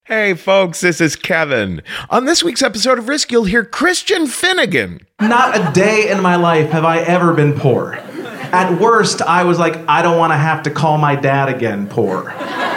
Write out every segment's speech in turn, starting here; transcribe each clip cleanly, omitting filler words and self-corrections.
Hey folks, this is Kevin. On this week's episode of Risk, you'll hear Christian Finnegan. Not a day in my life have I ever been poor. At worst, I was like, I don't want to have to call my dad again poor.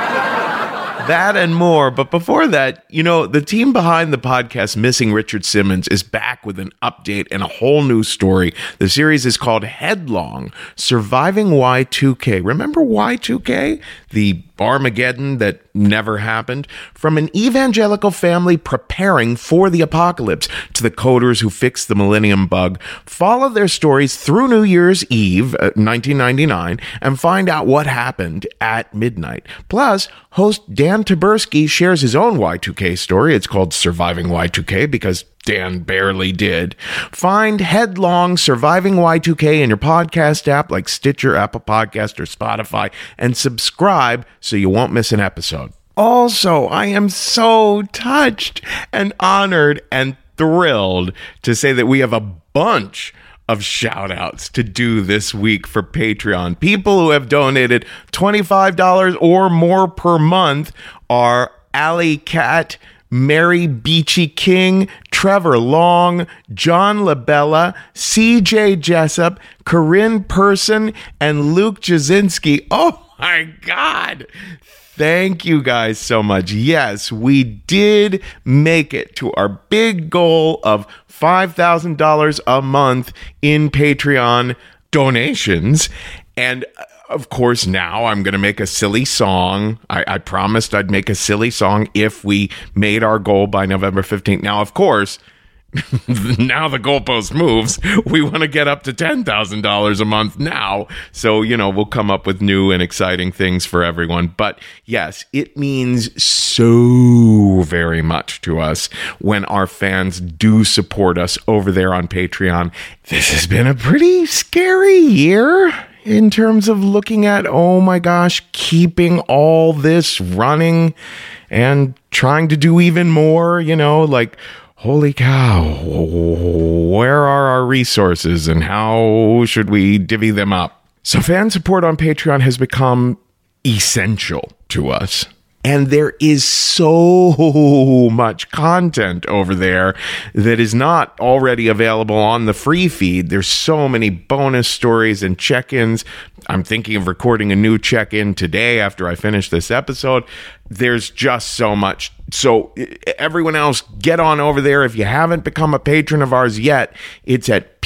That and more. But before that, the team behind the podcast Missing Richard Simmons is back with an update and a whole new story. The series is called Headlong, Surviving Y2K. Remember Y2K? The Armageddon that never happened? From an evangelical family preparing for the apocalypse to the coders who fixed the millennium bug, follow their stories through New Year's Eve, 1999, and find out what happened at midnight. Plus, host Dan Taberski shares his own Y2K story. It's called Surviving Y2K because Dan barely did. Find Headlong, Surviving Y2K in your podcast app like Stitcher, Apple Podcast, or Spotify, and subscribe so you won't miss an episode. Also, I am so touched and honored and thrilled to say that we have a bunch of shout outs to do this week for Patreon. People who have donated $25 or more per month are Alley Cat, Mary Beachy King, Trevor Long, John LaBella, CJ Jessup, Corinne Person, and Luke Jasinski. Oh my God. Thank you guys so much. Yes, we did make it to our big goal of $5,000 a month in Patreon donations. And of course, now I'm going to make a silly song. I promised I'd make a silly song if we made our goal by November 15th. Now, of course, now the goalpost moves. We want to get up to $10,000 a month now. So, we'll come up with new and exciting things for everyone. But yes, it means so very much to us when our fans do support us over there on Patreon. This has been a pretty scary year in terms of looking at, oh my gosh, keeping all this running and trying to do even more, holy cow, where are our resources and how should we divvy them up? So fan support on Patreon has become essential to us. And there is so much content over there that is not already available on the free feed. There's so many bonus stories and check-ins. I'm thinking of recording a new check-in today after I finish this episode. There's just so much. So everyone else, get on over there. If you haven't become a patron of ours yet, it's at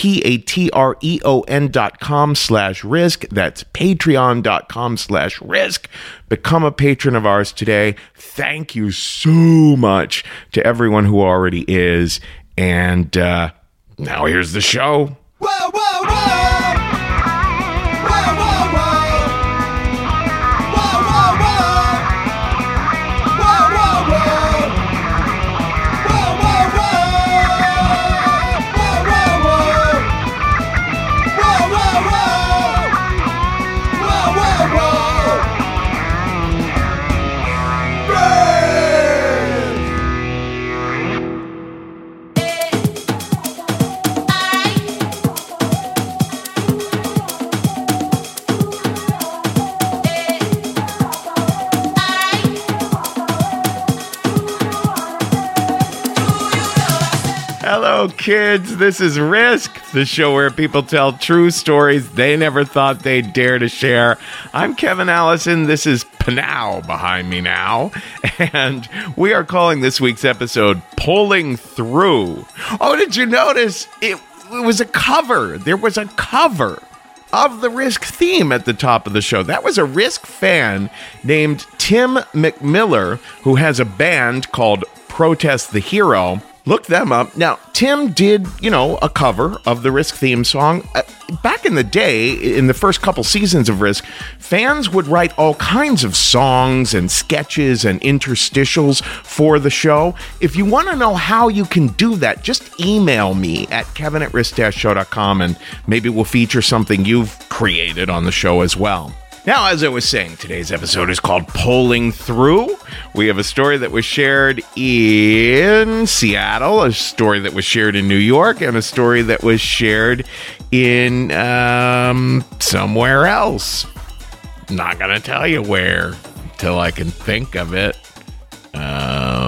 patreon.com/risk. That's patreon.com/risk. Become a patron of ours today. Thank you so much to everyone who already is. And now here's the show. Whoa, whoa, whoa! Whoa, whoa, whoa! Whoa, whoa, whoa! Whoa, whoa, whoa! Whoa, whoa, whoa! Whoa, whoa, whoa! Whoa, whoa, whoa! Hello, kids. This is Risk, the show where people tell true stories they never thought they'd dare to share. I'm Kevin Allison. This is Panow behind me now. And we are calling this week's episode Pulling Through. Oh, did you notice? It was a cover. There was a cover of the Risk theme at the top of the show. That was a Risk fan named Tim McMiller, who has a band called Protest the Hero. Look them up. Now, Tim did, a cover of the Risk theme song. Back in the day, in the first couple seasons of Risk, fans would write all kinds of songs and sketches and interstitials for the show. If you want to know how you can do that, just email me at kevin@risk-show.com and maybe we'll feature something you've created on the show as well. Now, as I was saying, today's episode is called Pulling Through. We have a story that was shared in Seattle, a story that was shared in New York, and a story that was shared in somewhere else. Not going to tell you where till I can think of it.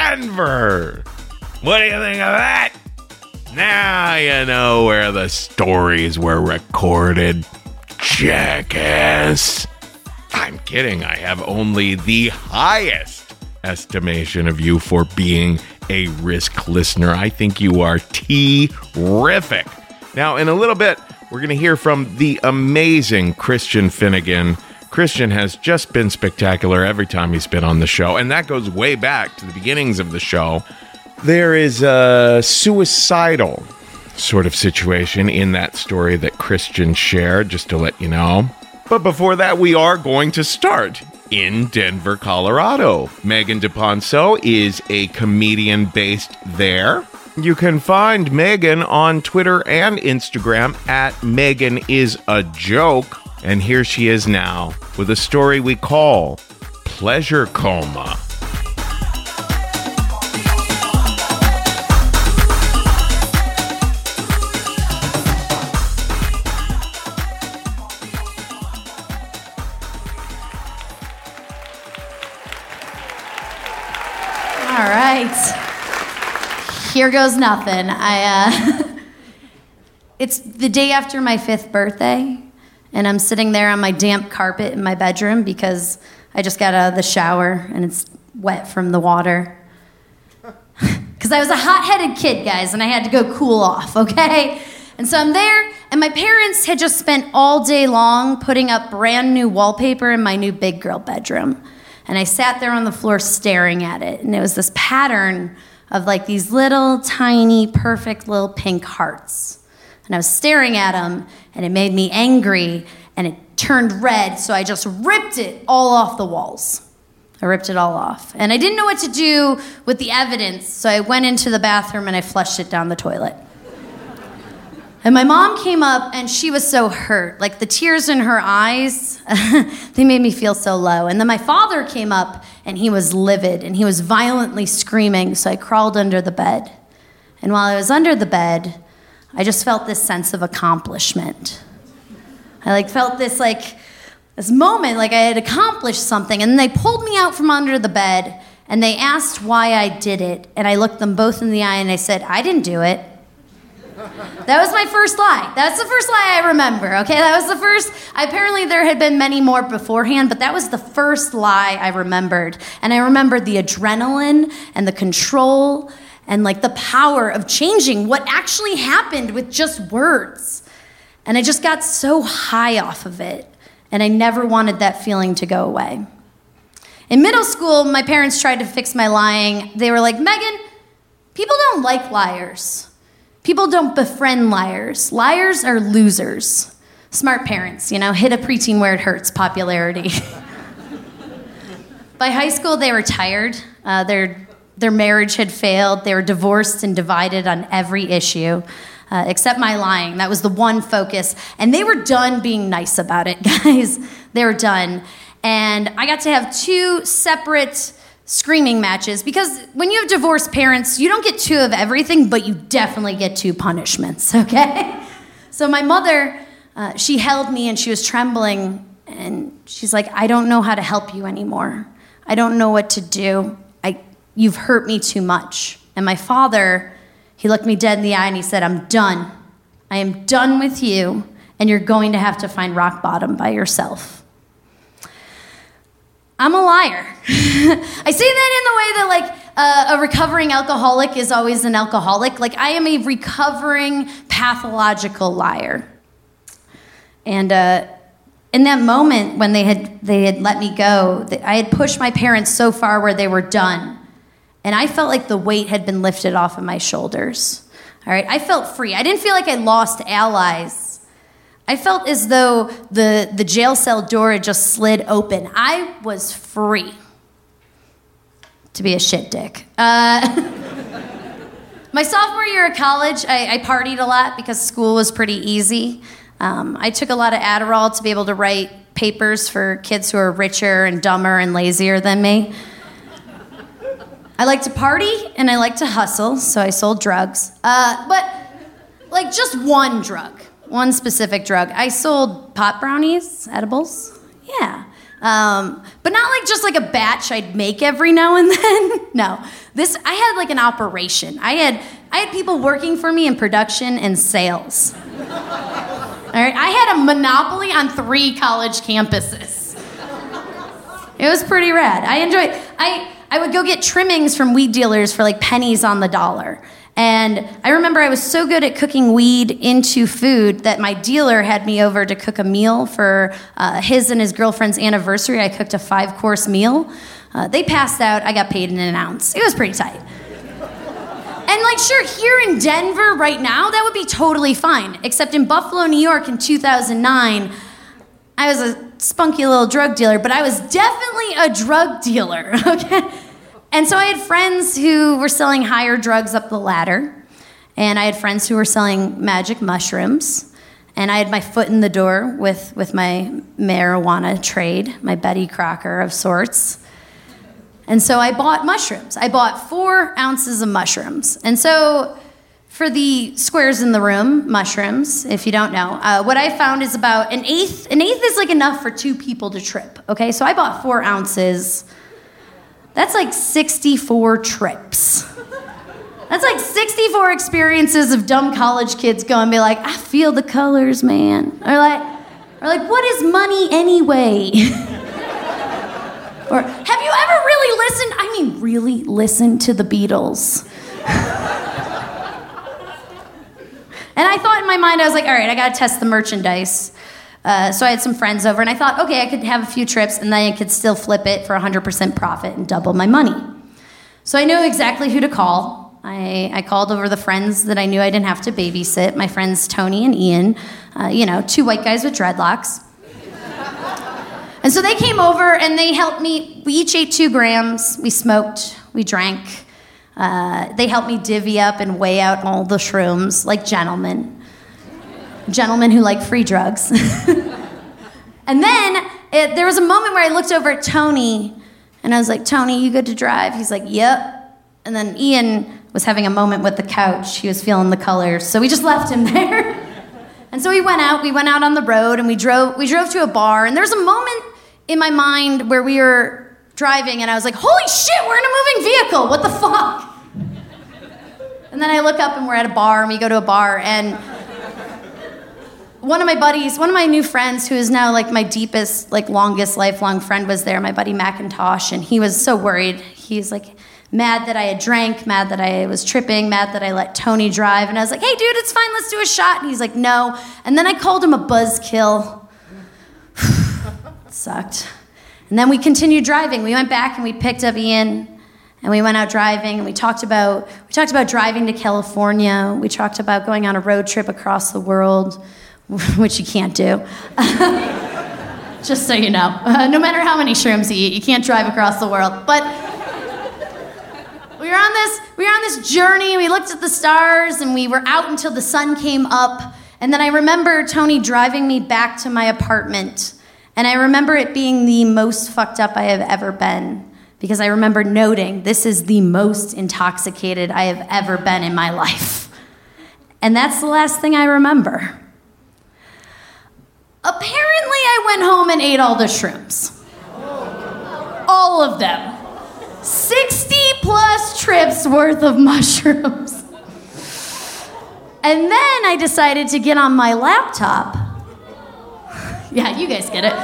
Denver. What do you think of that? Now you know where the stories were recorded, jackass. I'm kidding. I have only the highest estimation of you for being a Risk listener. I think you are terrific. Now, in a little bit, we're going to hear from the amazing Christian Finnegan. Christian has just been spectacular every time he's been on the show, and that goes way back to the beginnings of the show. There is a suicidal sort of situation in that story that Christian shared, just to let you know. But before that, we are going to start in Denver, Colorado. Megan DePonso is a comedian based there. You can find Megan on Twitter and Instagram at Megan is a Joke. And here she is now with a story we call Pleasure Coma. All right. Here goes nothing. It's the day after my 5th birthday, and I'm sitting there on my damp carpet in my bedroom because I just got out of the shower and it's wet from the water. Because I was a hot-headed kid, guys, and I had to go cool off, okay? And so I'm there, and my parents had just spent all day long putting up brand new wallpaper in my new big girl bedroom. And I sat there on the floor staring at it, and it was this pattern of like these little, tiny, perfect little pink hearts. And I was staring at them, and it made me angry, and it turned red, so I just ripped it all off the walls. I ripped it all off. And I didn't know what to do with the evidence, so I went into the bathroom and I flushed it down the toilet. And my mom came up, and she was so hurt. Like, the tears in her eyes, they made me feel so low. And then my father came up, and he was livid, and he was violently screaming, so I crawled under the bed. And while I was under the bed, I just felt this sense of accomplishment. I felt this moment like I had accomplished something. And then they pulled me out from under the bed, and they asked why I did it. And I looked them both in the eye, and I said, I didn't do it. That was my first lie. That's the first lie I remember, okay? That was the first. Apparently there had been many more beforehand, but that was the first lie I remembered. And I remembered the adrenaline and the control and the power of changing what actually happened with just words. And I just got so high off of it, and I never wanted that feeling to go away. In middle school, my parents tried to fix my lying. They were like, Megan, people don't like liars. People don't befriend liars. Liars are losers. Smart parents, hit a preteen where it hurts popularity. By high school, they were tired. Their marriage had failed. They were divorced and divided on every issue, except my lying. That was the one focus. And they were done being nice about it, guys. They were done. And I got to have 2 separate screaming matches, because when you have divorced parents, you don't get 2 of everything, but you definitely get 2 punishments, okay? So my mother, she held me, and she was trembling, and she's like, I don't know how to help you anymore. I don't know what to do. You've hurt me too much. And my father, he looked me dead in the eye, and he said, I'm done. I am done with you, and you're going to have to find rock bottom by yourself. I'm a liar. I say that in the way that a recovering alcoholic is always an alcoholic. I am a recovering pathological liar. And in that moment when they had let me go, I had pushed my parents so far where they were done. And I felt like the weight had been lifted off of my shoulders. All right, I felt free. I didn't feel like I lost allies. I felt as though the jail cell door had just slid open. I was free to be a shit dick. My sophomore year of college, I partied a lot because school was pretty easy. I took a lot of Adderall to be able to write papers for kids who are richer and dumber and lazier than me. I like to party and I like to hustle, so I sold drugs. But just one drug. One specific drug. I sold pot brownies, edibles. Yeah. But not just a batch I'd make every now and then. No. I had like an operation. I had people working for me in production and sales. All right, I had a monopoly on 3 college campuses. It was pretty rad. I enjoyed. I would go get trimmings from weed dealers for like pennies on the dollar. And I remember I was so good at cooking weed into food that my dealer had me over to cook a meal for his and his girlfriend's anniversary. I cooked a 5-course meal. They passed out. I got paid in an ounce. It was pretty tight. And like, sure, here in Denver right now, that would be totally fine. Except in Buffalo, New York in 2009, I was a spunky little drug dealer, but I was definitely a drug dealer, okay? And so I had friends who were selling higher drugs up the ladder, and I had friends who were selling magic mushrooms, and I had my foot in the door with my marijuana trade, my Betty Crocker of sorts. And so I bought mushrooms. I bought 4 ounces of mushrooms. And so for the squares in the room, mushrooms, if you don't know, what I found is about an eighth. An eighth is like enough for 2 people to trip, okay? So I bought 4 ounces. That's like 64 trips. That's like 64 experiences of dumb college kids going be like, I feel the colors, man. Or like, what is money anyway? Or, have you ever really listened to the Beatles? And I thought in my mind, I was like, all right, I gotta test the merchandise. So I had some friends over, and I thought, okay, I could have a few trips, and then I could still flip it for 100% profit and double my money. So I knew exactly who to call. I called over the friends that I knew I didn't have to babysit, my friends Tony and Ian, 2 white guys with dreadlocks. And so they came over, and they helped me. We each ate 2 grams. We smoked. We drank. They helped me divvy up and weigh out all the shrooms like gentlemen. Gentlemen who like free drugs. And then there was a moment where I looked over at Tony, and I was like, Tony, you good to drive? He's like, yep. And then Ian was having a moment with the couch. He was feeling the colors. So we just left him there. And so we went out on the road, and we drove to a bar, and there was a moment in my mind where we were driving, and I was like, holy shit, we're in a moving vehicle, what the fuck? And then I look up, and we're at a bar, and we go to a bar, and one of my new friends, who is now like my deepest, like longest lifelong friend, was there, my buddy Macintosh, and he was so worried. He's like mad that I had drank, mad that I was tripping, mad that I let Tony drive, and I was like, hey dude, it's fine, let's do a shot. And he's like, no. And then I called him a buzzkill. It sucked. And then we continued driving. We went back and we picked up Ian, and we went out driving, and we talked about driving to California. We talked about going on a road trip across the world, which you can't do. Just so you know. No matter how many shrooms you eat, you can't drive across the world. But we were on this journey, and we looked at the stars, and we were out until the sun came up. And then I remember Tony driving me back to my apartment. And I remember it being the most fucked up I have ever been, because I remember noting, this is the most intoxicated I have ever been in my life. And that's the last thing I remember. Apparently, I went home and ate all the shrooms. All of them. 60 plus trips worth of mushrooms. And then I decided to get on my laptop. Yeah, you guys get it.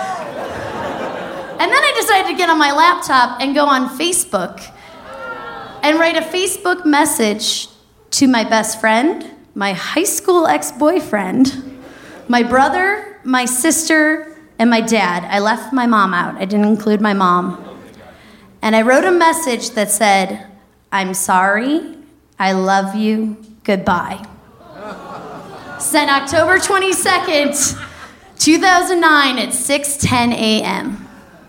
And then I decided to get on my laptop and go on Facebook and write a Facebook message to my best friend, my high school ex-boyfriend, my brother, my sister, and my dad. I left my mom out. I didn't include my mom. And I wrote a message that said, I'm sorry, I love you, goodbye. Sent October 22nd, 2009 at 6:10 a.m.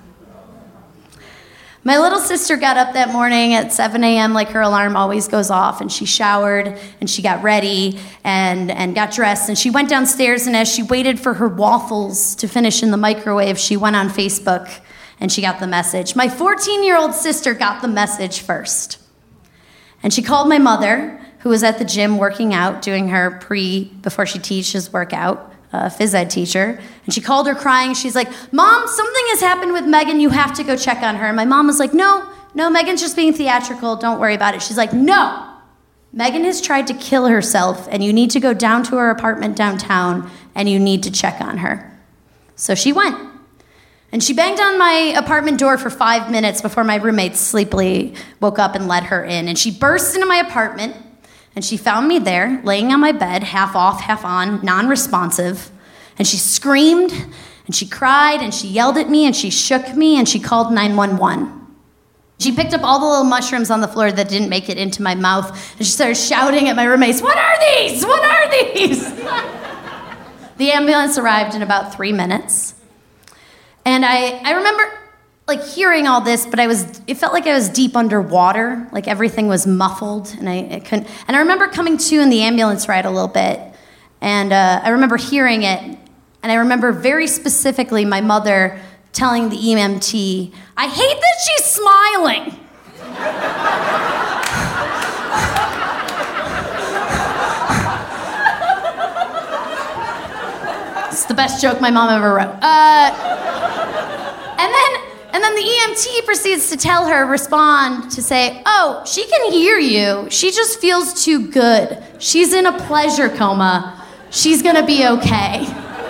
My little sister got up that morning at 7 a.m. like her alarm always goes off, and she showered, and she got ready, and got dressed, and she went downstairs, and as she waited for her waffles to finish in the microwave, she went on Facebook, and she got the message. My 14-year-old sister got the message first. And she called my mother, who was at the gym working out, doing her before she teaches workout, phys ed teacher, and she called her crying. She's like, Mom, something has happened with Megan. You have to go check on her. And my mom was like, no, Megan's just being theatrical. Don't worry about it. She's like, no, Megan has tried to kill herself, and you need to go down to her apartment downtown, and you need to check on her. So she went. And she banged on my apartment door for 5 minutes before my roommate sleepily woke up and let her in. And she burst into my apartment, and she found me there, laying on my bed, half off, half on, non-responsive. And she screamed, and she cried, and she yelled at me, and she shook me, and she called 911. She picked up all the little mushrooms on the floor that didn't make it into my mouth, and she started shouting at my roommates, "What are these? What are these?" The ambulance arrived in about 3 minutes. And I remember like hearing all this, but it felt like I was deep underwater, like everything was muffled, and I couldn't. And I remember coming to in the ambulance ride a little bit, and I remember hearing it, and I remember very specifically my mother telling the EMT, "I hate that she's smiling." It's the best joke my mom ever wrote. And then the EMT proceeds to respond to say, "Oh, she can hear you. She just feels too good. She's in a pleasure coma. She's gonna be okay."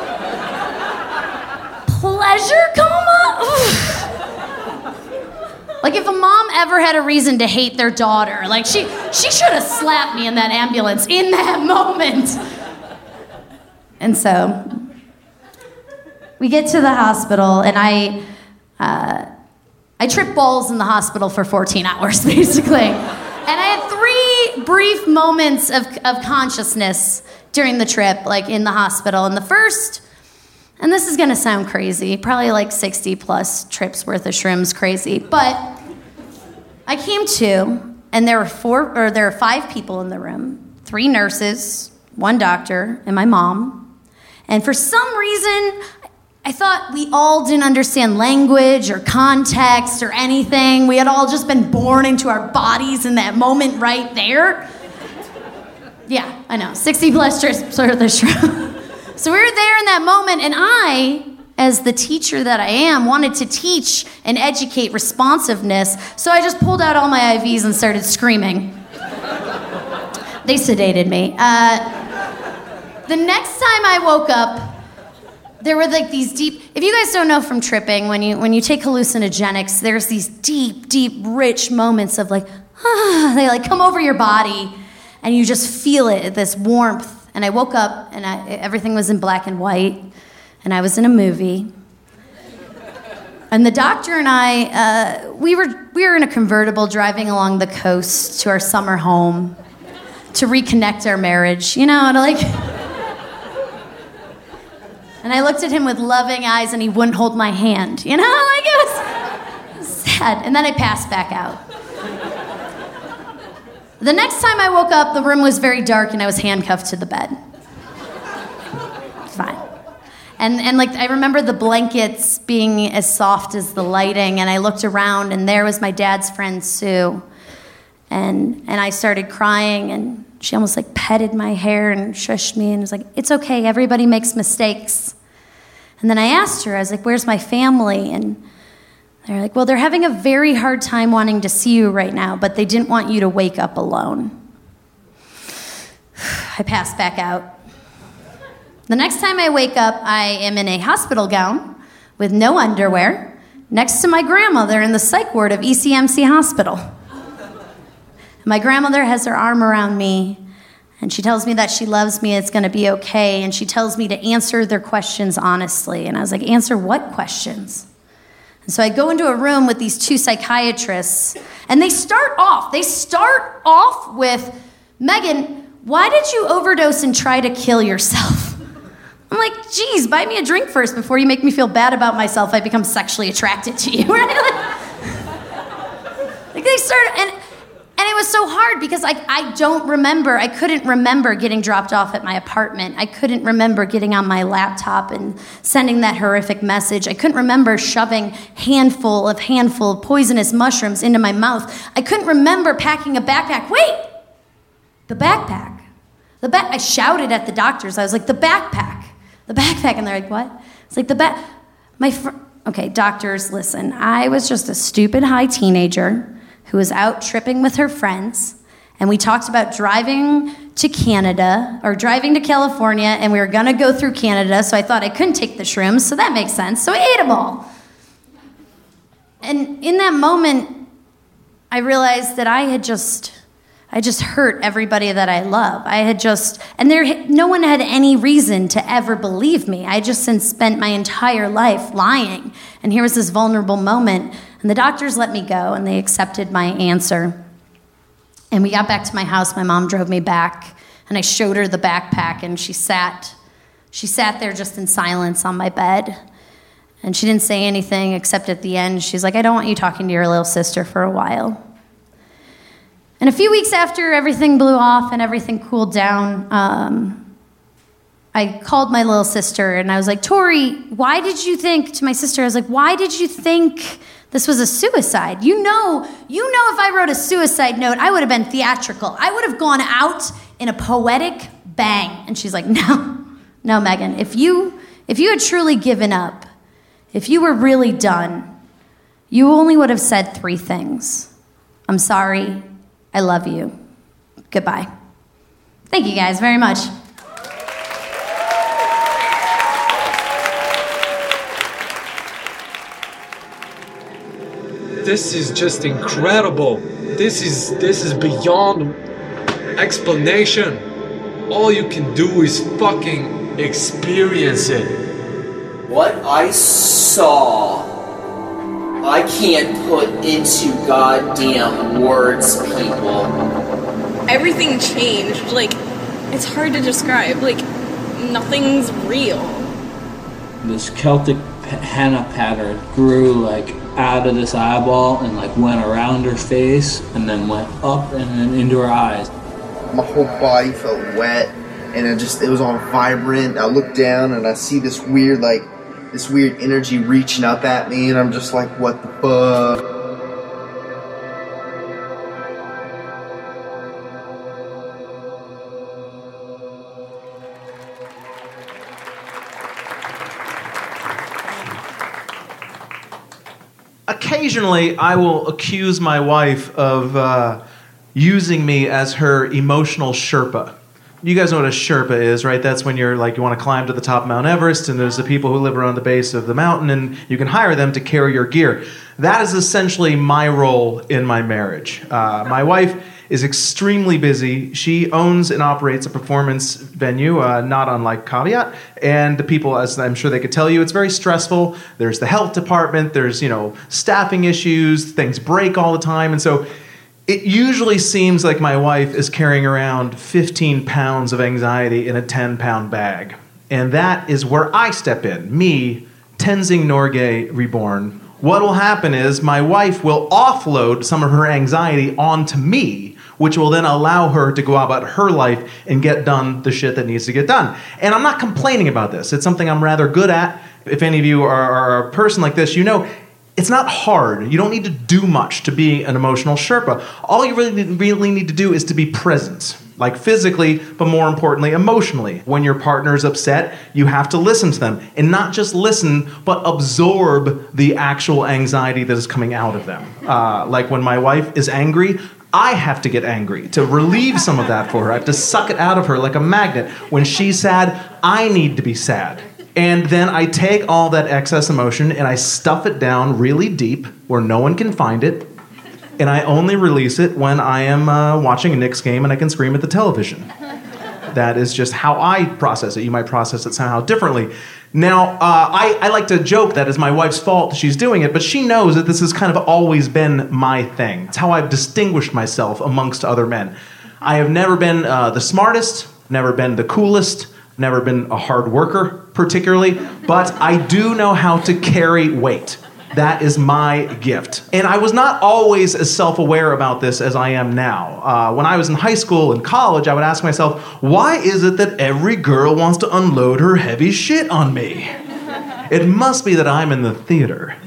Pleasure coma? Oof. Like if a mom ever had a reason to hate their daughter, like she should have slapped me in that ambulance in that moment. And so we get to the hospital, and I tripped balls in the hospital for 14 hours, basically. And I had 3 brief moments of consciousness during the trip, like in the hospital. And the first, and this is gonna sound crazy, probably like 60 plus trips worth of shrooms crazy, but I came to, and there were 5 people in the room, 3 nurses, 1 doctor, and my mom. And for some reason, I thought we all didn't understand language or context or anything. We had all just been born into our bodies in that moment right there. Yeah, I know, 60 plus trips worth of shrooms. So we were there in that moment, and I, as the teacher that I am, wanted to teach and educate responsiveness, so I just pulled out all my IVs and started screaming. They sedated me. The next time I woke up, there were like these deep, if you guys don't know from tripping, when you take hallucinogenics, there's these deep, deep, rich moments of like, they like come over your body, and you just feel it, this warmth. And I woke up, and everything was in black and white, and I was in a movie. And the doctor and I, we were in a convertible driving along the coast to our summer home to reconnect our marriage, and and I looked at him with loving eyes, and he wouldn't hold my hand, it was sad. And then I passed back out. The next time I woke up, the room was very dark, and I was handcuffed to the bed. It's fine. And like I remember the blankets being as soft as the lighting, and I looked around, and there was my dad's friend Sue, and I started crying, and she almost like petted my hair and shushed me and was like, "It's okay, everybody makes mistakes." And then I asked her, I was like, "Where's my family?" And they're like, "Well, they're having a very hard time wanting to see you right now, but they didn't want you to wake up alone." I passed back out. The next time I wake up, I am in a hospital gown with no underwear next to my grandmother in the psych ward of ECMC Hospital. My grandmother has her arm around me, and she tells me that she loves me, it's gonna be okay, and she tells me to answer their questions honestly. And I was like, "Answer what questions?" And so I go into a room with these 2 psychiatrists, and they start off with, "Megan, why did you overdose and try to kill yourself?" I'm like, "Geez, buy me a drink first before you make me feel bad about myself. I become sexually attracted to you." Right? Like they started, and it was so hard because I couldn't remember getting dropped off at my apartment. I couldn't remember getting on my laptop and sending that horrific message. I couldn't remember shoving handful of poisonous mushrooms into my mouth. I couldn't remember packing a backpack. Wait! The backpack. I shouted at the doctors. I was like, "The backpack. The backpack." And they're like, "What?" It's like, "Okay, doctors, listen. I was just a stupid high teenager who was out tripping with her friends, and we talked about driving to Canada, or driving to California, and we were gonna go through Canada, so I thought I couldn't take the shrooms, so that makes sense, so I ate them all. And in that moment, I realized that I just hurt everybody that I love. No one had any reason to ever believe me. I just spent my entire life lying. And here was this vulnerable moment. And the doctors let me go, and they accepted my answer. And we got back to my house. My mom drove me back, and I showed her the backpack, and she sat there just in silence on my bed. And she didn't say anything except at the end, she's like, I don't want you talking to your little sister for a while. And a few weeks after everything blew off and everything cooled down, I called my little sister and I was like, Tori, why did you think this was a suicide? You know, if I wrote a suicide note, I would have been theatrical. I would have gone out in a poetic bang. And she's like, no, Megan, if you had truly given up, if you were really done, you only would have said 3 things. I'm sorry. I love you. Goodbye. Thank you guys very much. This is just incredible. This is beyond explanation. All you can do is fucking experience it. What I saw, I can't put into goddamn words, people. Everything changed. Like, it's hard to describe. Like, nothing's real. This Celtic henna pattern grew, like, out of this eyeball and, like, went around her face and then went up and then into her eyes. My whole body felt wet and it was all vibrant. I looked down and I see this weird energy reaching up at me, and I'm just like, what the fuck? Occasionally, I will accuse my wife of using me as her emotional Sherpa. You guys know what a Sherpa is, right? That's when you want to climb to the top of Mount Everest, and there's the people who live around the base of the mountain, and you can hire them to carry your gear. That is essentially my role in my marriage. My wife is extremely busy. She owns and operates a performance venue, not unlike Caveat, and the people, as I'm sure they could tell you, it's very stressful. There's the health department, there's, staffing issues, things break all the time, and so it usually seems like my wife is carrying around 15 pounds of anxiety in a 10-pound bag. And that is where I step in. Me, Tenzing Norgay reborn. What will happen is my wife will offload some of her anxiety onto me, which will then allow her to go about her life and get done the shit that needs to get done. And I'm not complaining about this. It's something I'm rather good at. If any of you are a person like this, it's not hard. You don't need to do much to be an emotional Sherpa. All you really need to do is to be present, like physically, but more importantly, emotionally. When your partner's upset, you have to listen to them. And not just listen, but absorb the actual anxiety that is coming out of them. Like when my wife is angry, I have to get angry to relieve some of that for her. I have to suck it out of her like a magnet. When she's sad, I need to be sad. And then I take all that excess emotion and I stuff it down really deep where no one can find it. And I only release it when I am watching a Knicks game and I can scream at the television. That is just how I process it. You might process it somehow differently. Now, I like to joke that it's my wife's fault that she's doing it, but she knows that this has kind of always been my thing. It's how I've distinguished myself amongst other men. I have never been the smartest, never been the coolest, never been a hard worker particularly, but I do know how to carry weight. That is my gift. And I was not always as self-aware about this as I am now. When I was in high school and college, I would ask myself, why is it that every girl wants to unload her heavy shit on me? It must be that I'm in the theater.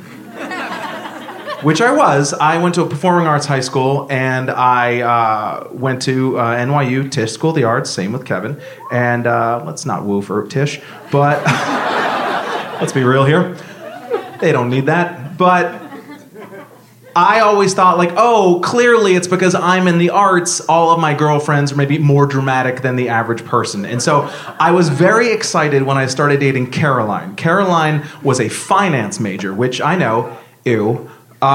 Which I was. I went to a performing arts high school, and I went to NYU, Tisch School of the Arts, same with Kevin. And let's not woo for Tisch, but let's be real here. They don't need that. But I always thought like, oh, clearly it's because I'm in the arts. All of my girlfriends are maybe more dramatic than the average person. And so I was very excited when I started dating Caroline. Caroline was a finance major, which I know, ew.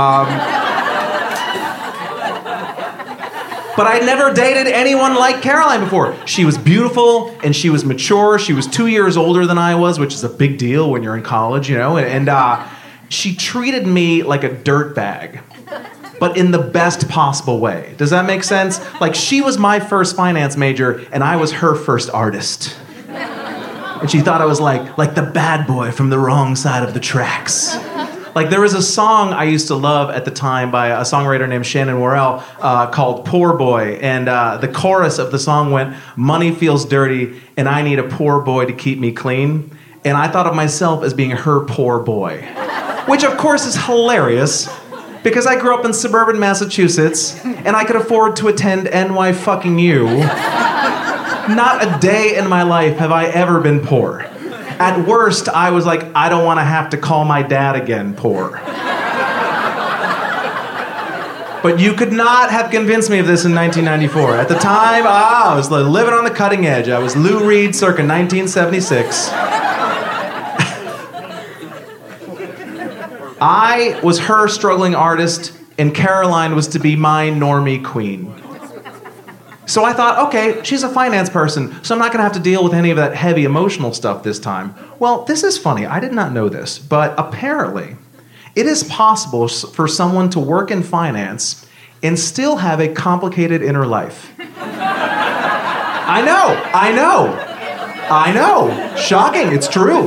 But I'd never dated anyone like Caroline before. She was beautiful and she was mature. She was 2 years older than I was, which is a big deal when you're in college, you know. And she treated me like a dirtbag, but in the best possible way. Does that make sense? Like, she was my first finance major and I was her first artist. And she thought I was like the bad boy from the wrong side of the tracks. Like, there was a song I used to love at the time by a songwriter named Shannon Worrell called Poor Boy. And the chorus of the song went, money feels dirty and I need a poor boy to keep me clean. And I thought of myself as being her poor boy. Which, of course, is hilarious because I grew up in suburban Massachusetts and I could afford to attend NYU. Not a day in my life have I ever been poor. At worst, I was like, I don't want to have to call my dad again poor. But you could not have convinced me of this in 1994. At the time, I was living on the cutting edge. I was Lou Reed circa 1976. I was her struggling artist, and Caroline was to be my normie queen. So I thought, okay, she's a finance person, so I'm not going to have to deal with any of that heavy emotional stuff this time. Well, this is funny. I did not know this, but apparently it is possible for someone to work in finance and still have a complicated inner life. I know. Shocking. It's true.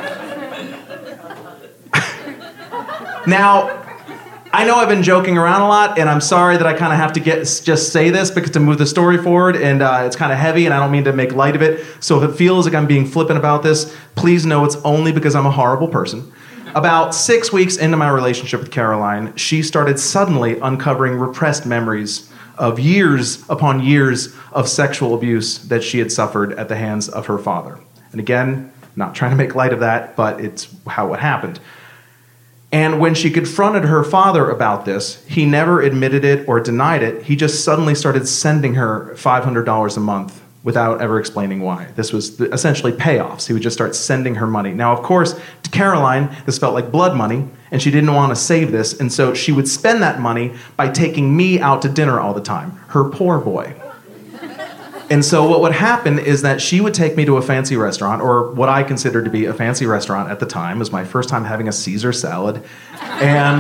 Now, I know I've been joking around a lot, and I'm sorry that I kind of have to just say this because to move the story forward, and it's kind of heavy, and I don't mean to make light of it. So if it feels like I'm being flippant about this, please know it's only because I'm a horrible person. About 6 weeks into my relationship with Caroline, she started suddenly uncovering repressed memories of years upon years of sexual abuse that she had suffered at the hands of her father. And again, not trying to make light of that, but it's how it happened. And when she confronted her father about this, he never admitted it or denied it. He just suddenly started sending her $500 a month without ever explaining why. This was essentially payoffs. He would just start sending her money. Now, of course, to Caroline, this felt like blood money, and she didn't want to save this, and so she would spend that money by taking me out to dinner all the time, her poor boy. And so what would happen is that she would take me to a fancy restaurant, or what I considered to be a fancy restaurant at the time. It was my first time having a Caesar salad. And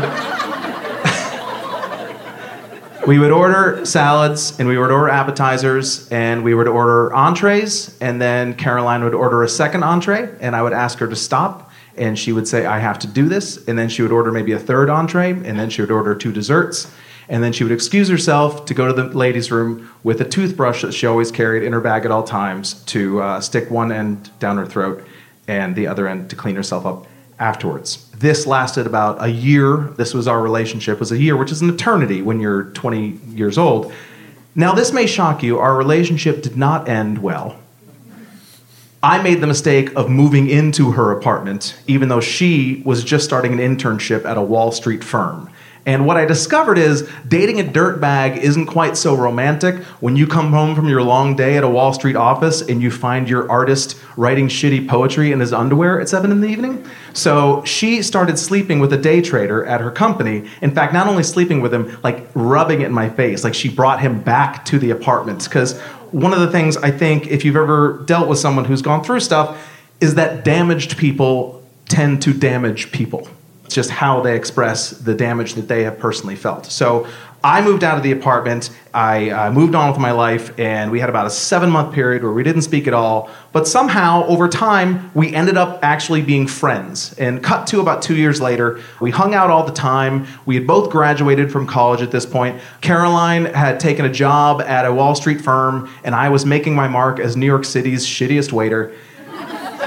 we would order salads, and we would order appetizers, and we would order entrees, and then Caroline would order a second entree, and I would ask her to stop, and she would say, I have to do this, and then she would order maybe a third entree, and then she would order 2 desserts. And then she would excuse herself to go to the ladies' room with a toothbrush that she always carried in her bag at all times to stick one end down her throat and the other end to clean herself up afterwards. This lasted about a year. This was our relationship, was a year, which is an eternity when you're 20 years old. Now, this may shock you. Our relationship did not end well. I made the mistake of moving into her apartment, even though she was just starting an internship at a Wall Street firm. And what I discovered is dating a dirtbag isn't quite so romantic when you come home from your long day at a Wall Street office and you find your artist writing shitty poetry in his underwear at 7 in the evening. So she started sleeping with a day trader at her company. In fact, not only sleeping with him, like rubbing it in my face. Like she brought him back to the apartment. Because one of the things I think, if you've ever dealt with someone who's gone through stuff, is that damaged people tend to damage people. Just how they express the damage that they have personally felt. So I moved out of the apartment, I moved on with my life, and we had about a 7-month period where we didn't speak at all, but somehow, over time, we ended up actually being friends. And cut to about 2 years later, we hung out all the time. We had both graduated from college at this point. Caroline had taken a job at a Wall Street firm, and I was making my mark as New York City's shittiest waiter.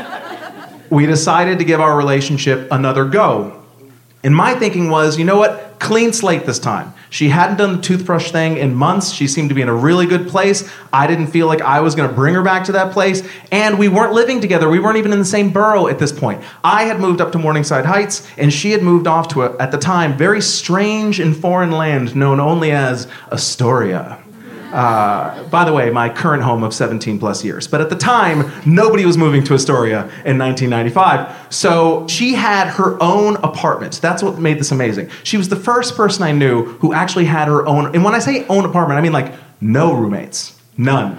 We decided to give our relationship another go. And my thinking was, you know what? clean slate this time. She hadn't done the toothbrush thing in months. She seemed to be in a really good place. I didn't feel like I was going to bring her back to that place. And we weren't living together. We weren't even in the same borough at this point. I had moved up to Morningside Heights, and she had moved off to a, at the time, very strange and foreign land known only as Astoria. By the way, my current home of 17 plus years. But at the time, nobody was moving to Astoria in 1995. So she had her own apartment. That's what made this amazing. She was the first person I knew who actually had her own, and when I say own apartment, I mean like no roommates. None.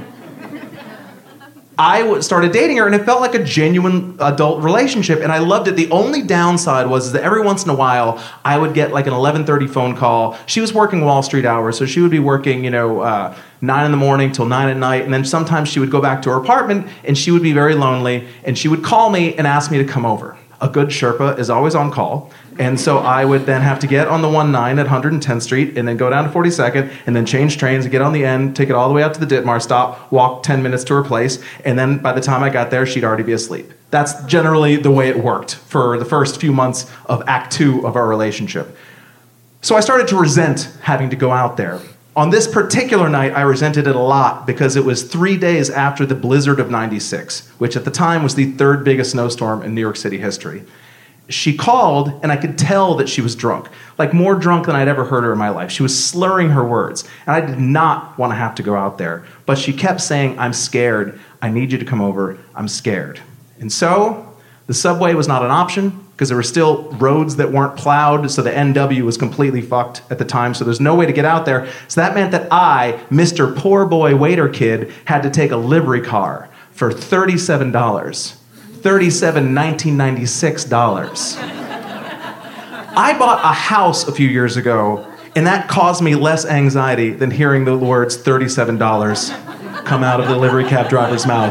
I started dating her, and it felt like a genuine adult relationship, and I loved it. The only downside was that every once in a while, I would get like an 11:30 phone call. She was working Wall Street hours, so she would be working, 9 in the morning till 9 at night, and then sometimes she would go back to her apartment, and she would be very lonely, and she would call me and ask me to come over. A good Sherpa is always on call, and so I would then have to get on the 19 at 110th Street and then go down to 42nd and then change trains and get on the end, take it all the way out to the Ditmar stop, walk 10 minutes to her place, and then by the time I got there, she'd already be asleep. That's generally the way it worked for the first few months of Act 2 of our relationship. So I started to resent having to go out there. On this particular night, I resented it a lot because it was 3 days after the blizzard of '96, which at the time was the third biggest snowstorm in New York City history. She called, and I could tell that she was drunk, like more drunk than I'd ever heard her in my life. She was slurring her words, and I did not want to have to go out there. But she kept saying, "I'm scared. I need you to come over. I'm scared." And so the subway was not an option because there were still roads that weren't plowed, so the NW was completely fucked at the time, so there's no way to get out there. So that meant that I, Mr. Poor Boy Waiter Kid, had to take a livery car for $37. $37 $1996. I bought a house a few years ago, and that caused me less anxiety than hearing the words $37 come out of the livery cab driver's mouth.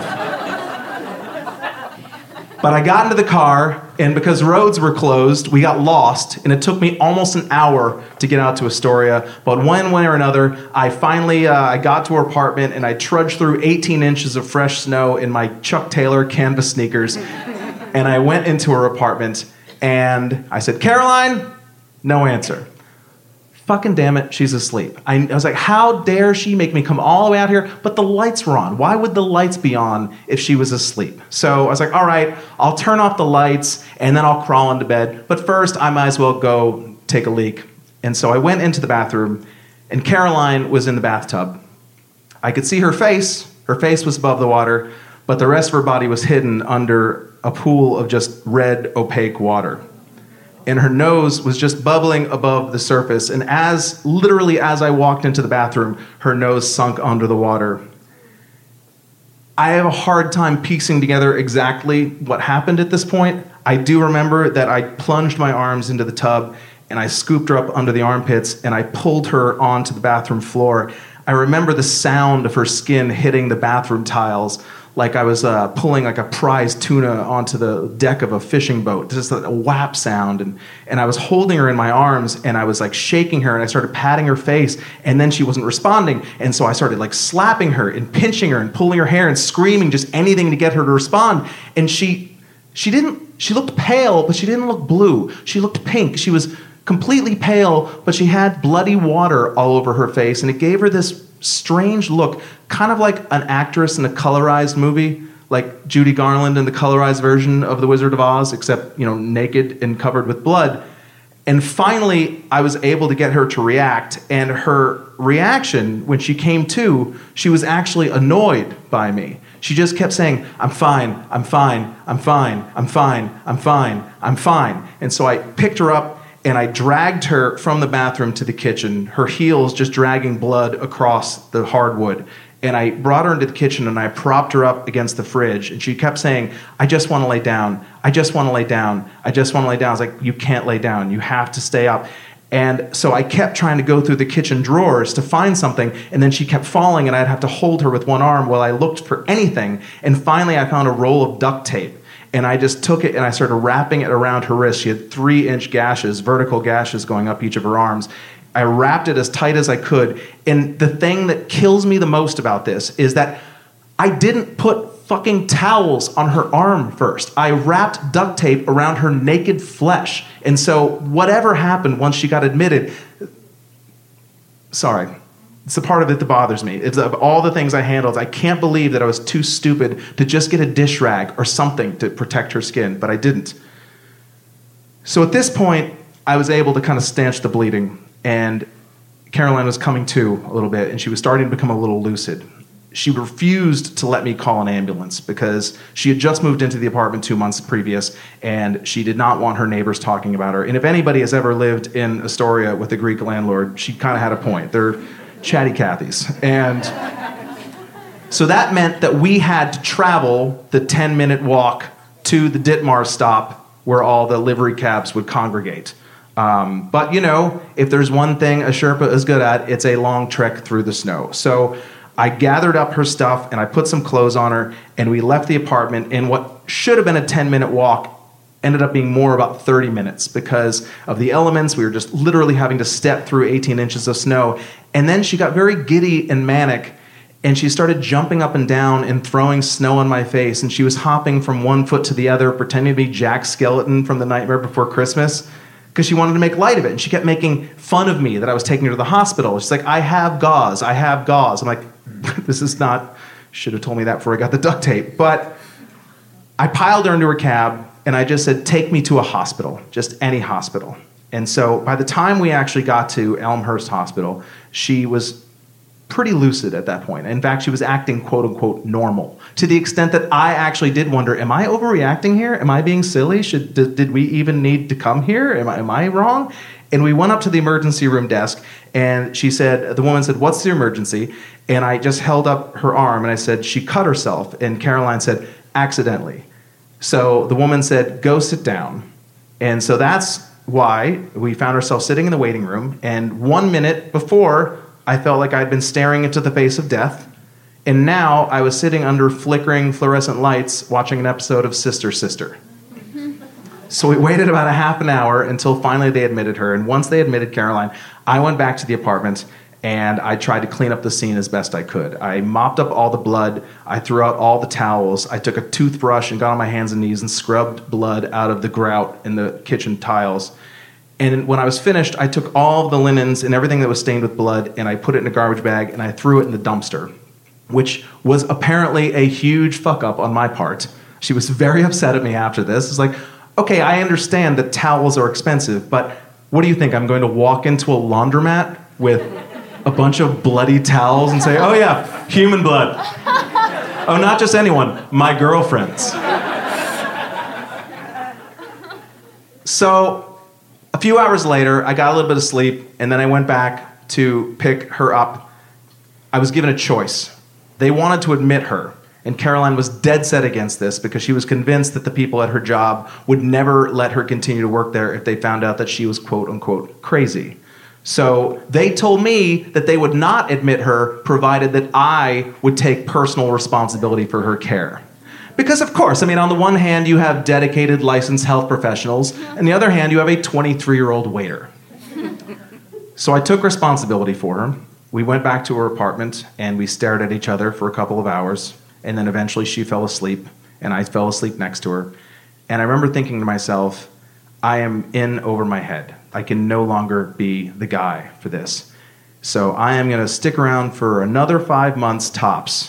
But I got into the car, and because roads were closed, we got lost, and it took me almost an hour to get out to Astoria. But one way or another, I finally I got to her apartment, and I trudged through 18 inches of fresh snow in my Chuck Taylor canvas sneakers, and I went into her apartment, and I said, "Caroline?" No answer. Fucking damn it, she's asleep. I was like, how dare she make me come all the way out here? But the lights were on. Why would the lights be on if she was asleep? So I was like, all right, I'll turn off the lights and then I'll crawl into bed. But first, I might as well go take a leak. And so I went into the bathroom, and Caroline was in the bathtub. I could see her face. Her face was above the water, but the rest of her body was hidden under a pool of just red, opaque water. And her nose was just bubbling above the surface. And literally as I walked into the bathroom, her nose sunk under the water. I have a hard time piecing together exactly what happened at this point. I do remember that I plunged my arms into the tub, and I scooped her up under the armpits, and I pulled her onto the bathroom floor. I remember the sound of her skin hitting the bathroom tiles, like I was pulling like a prize tuna onto the deck of a fishing boat, just a whap sound. And I was holding her in my arms, and I was like shaking her, and I started patting her face, and then she wasn't responding. And so I started like slapping her and pinching her and pulling her hair and screaming just anything to get her to respond. And she looked pale, but she didn't look blue. She looked pink. She was completely pale, but she had bloody water all over her face, and it gave her this strange look, kind of like an actress in a colorized movie, like Judy Garland in the colorized version of The Wizard of Oz, except, naked and covered with blood. And finally, I was able to get her to react, and her reaction, when she came to, she was actually annoyed by me. She just kept saying, "I'm fine, I'm fine, I'm fine, I'm fine, I'm fine, I'm fine." And so I picked her up, and I dragged her from the bathroom to the kitchen, her heels just dragging blood across the hardwood. And I brought her into the kitchen, and I propped her up against the fridge. And she kept saying, "I just want to lay down. I just want to lay down. I just want to lay down." I was like, "You can't lay down. You have to stay up." And so I kept trying to go through the kitchen drawers to find something, and then she kept falling, and I'd have to hold her with one arm while I looked for anything. And finally, I found a roll of duct tape. And I just took it and I started wrapping it around her wrist. She had 3-inch gashes, vertical gashes going up each of her arms. I wrapped it as tight as I could. And the thing that kills me the most about this is that I didn't put fucking towels on her arm first. I wrapped duct tape around her naked flesh. And so whatever happened once she got admitted, sorry, it's the part of it that bothers me. It's of all the things I handled, I can't believe that I was too stupid to just get a dish rag or something to protect her skin, but I didn't. So at this point, I was able to kind of stanch the bleeding, and Caroline was coming to a little bit, and she was starting to become a little lucid. She refused to let me call an ambulance because she had just moved into the apartment 2 months previous, and she did not want her neighbors talking about her. And if anybody has ever lived in Astoria with a Greek landlord, she kind of had a point. They're chatty Cathys. And so that meant that we had to travel the 10-minute walk to the Ditmar stop where all the livery cabs would congregate. But, you know, if there's one thing a Sherpa is good at, it's a long trek through the snow. So I gathered up her stuff, and I put some clothes on her, and we left the apartment in what should have been a 10-minute walk ended up being more about 30 minutes because of the elements. We were just literally having to step through 18 inches of snow. And then she got very giddy and manic, and she started jumping up and down and throwing snow on my face, and she was hopping from one foot to the other, pretending to be Jack Skellington from The Nightmare Before Christmas, because she wanted to make light of it. And she kept making fun of me that I was taking her to the hospital. She's like, I have gauze. I'm like, this is not, should have told me that before I got the duct tape. But I piled her into her cab, and I just said, take me to a hospital, just any hospital. And so by the time we actually got to Elmhurst Hospital, she was pretty lucid at that point. In fact, she was acting quote-unquote normal, to the extent that I actually did wonder, am I overreacting here? Am I being silly? Did we even need to come here? Am I wrong? And we went up to the emergency room desk, and the woman said, what's the emergency? And I just held up her arm, and I said, she cut herself. And Caroline said, accidentally. So the woman said, go sit down. And so that's why we found ourselves sitting in the waiting room. And 1 minute before, I felt like I'd been staring into the face of death. And now I was sitting under flickering fluorescent lights watching an episode of Sister, Sister. So we waited about a half an hour until finally they admitted her. And once they admitted Caroline, I went back to the apartment and I tried to clean up the scene as best I could. I mopped up all the blood. I threw out all the towels. I took a toothbrush and got on my hands and knees and scrubbed blood out of the grout in the kitchen tiles. And when I was finished, I took all of the linens and everything that was stained with blood, and I put it in a garbage bag, and I threw it in the dumpster, which was apparently a huge fuck-up on my part. She was very upset at me after this. It's like, okay, I understand that towels are expensive, but what do you think? I'm going to walk into a laundromat with a bunch of bloody towels and say, oh yeah, human blood. Oh, not just anyone, my girlfriend's. So a few hours later, I got a little bit of sleep, and then I went back to pick her up. I was given a choice. They wanted to admit her, and Caroline was dead set against this because she was convinced that the people at her job would never let her continue to work there if they found out that she was quote-unquote crazy. So they told me that they would not admit her provided that I would take personal responsibility for her care. Because, of course, I mean, on the one hand, you have dedicated licensed health professionals, and on the other hand, you have a 23-year-old waiter. So I took responsibility for her. We went back to her apartment, and we stared at each other for a couple of hours, and then eventually she fell asleep, and I fell asleep next to her. And I remember thinking to myself, I am in over my head. I can no longer be the guy for this. So I am going to stick around for another 5 months tops.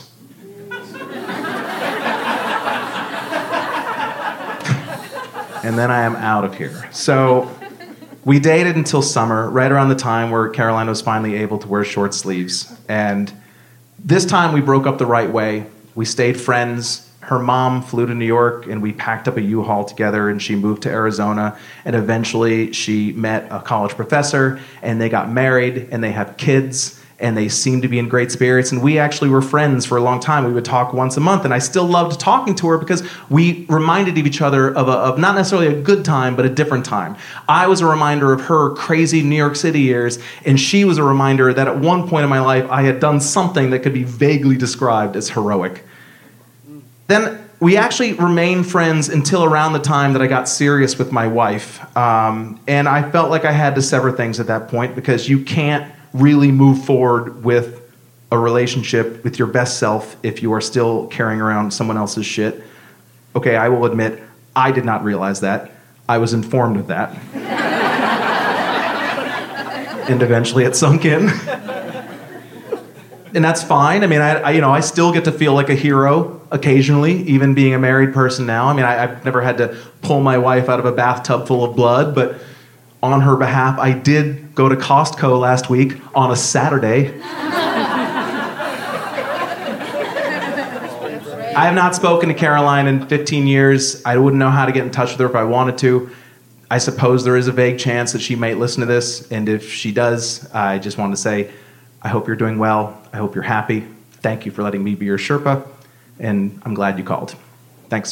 And then I am out of here. So we dated until summer, right around the time where Caroline was finally able to wear short sleeves. And this time we broke up the right way. We stayed friends. Her mom flew to New York, and we packed up a U-Haul together, and she moved to Arizona. And eventually she met a college professor, and they got married, and they have kids, and they seemed to be in great spirits. And we actually were friends for a long time. We would talk once a month, and I still loved talking to her because we reminded of each other of not necessarily a good time, but a different time. I was a reminder of her crazy New York City years, and she was a reminder that at one point in my life I had done something that could be vaguely described as heroic. Then we actually remained friends until around the time that I got serious with my wife. And I felt like I had to sever things at that point because you can't really move forward with a relationship with your best self if you are still carrying around someone else's shit. Okay, I will admit, I did not realize that. I was informed of that. And eventually it sunk in. And that's fine. I mean, I still get to feel like a hero occasionally, even being a married person now. I mean, I've never had to pull my wife out of a bathtub full of blood, but on her behalf, I did go to Costco last week on a Saturday. I have not spoken to Caroline in 15 years. I wouldn't know how to get in touch with her if I wanted to. I suppose there is a vague chance that she might listen to this, and if she does, I just want to say, I hope you're doing well. I hope you're happy. Thank you for letting me be your Sherpa, and I'm glad you called. Thanks.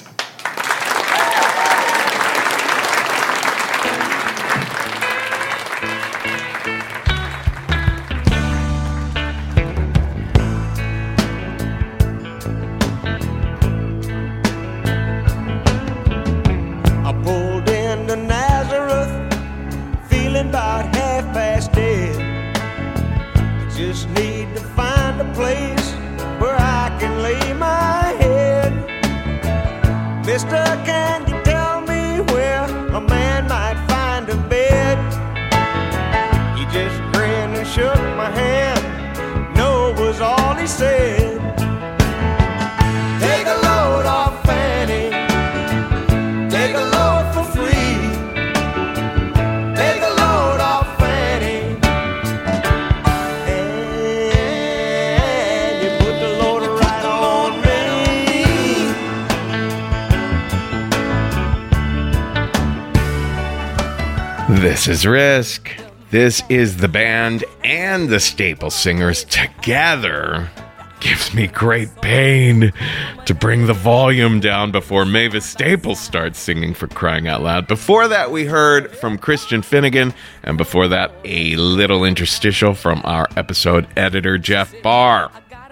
This is Risk. This is the band and the Staple Singers together. Gives me great pain to bring the volume down before Mavis Staples starts singing, for crying out loud. Before that, we heard from Christian Finnegan, and before that, a little interstitial from our episode editor, Jeff Barr.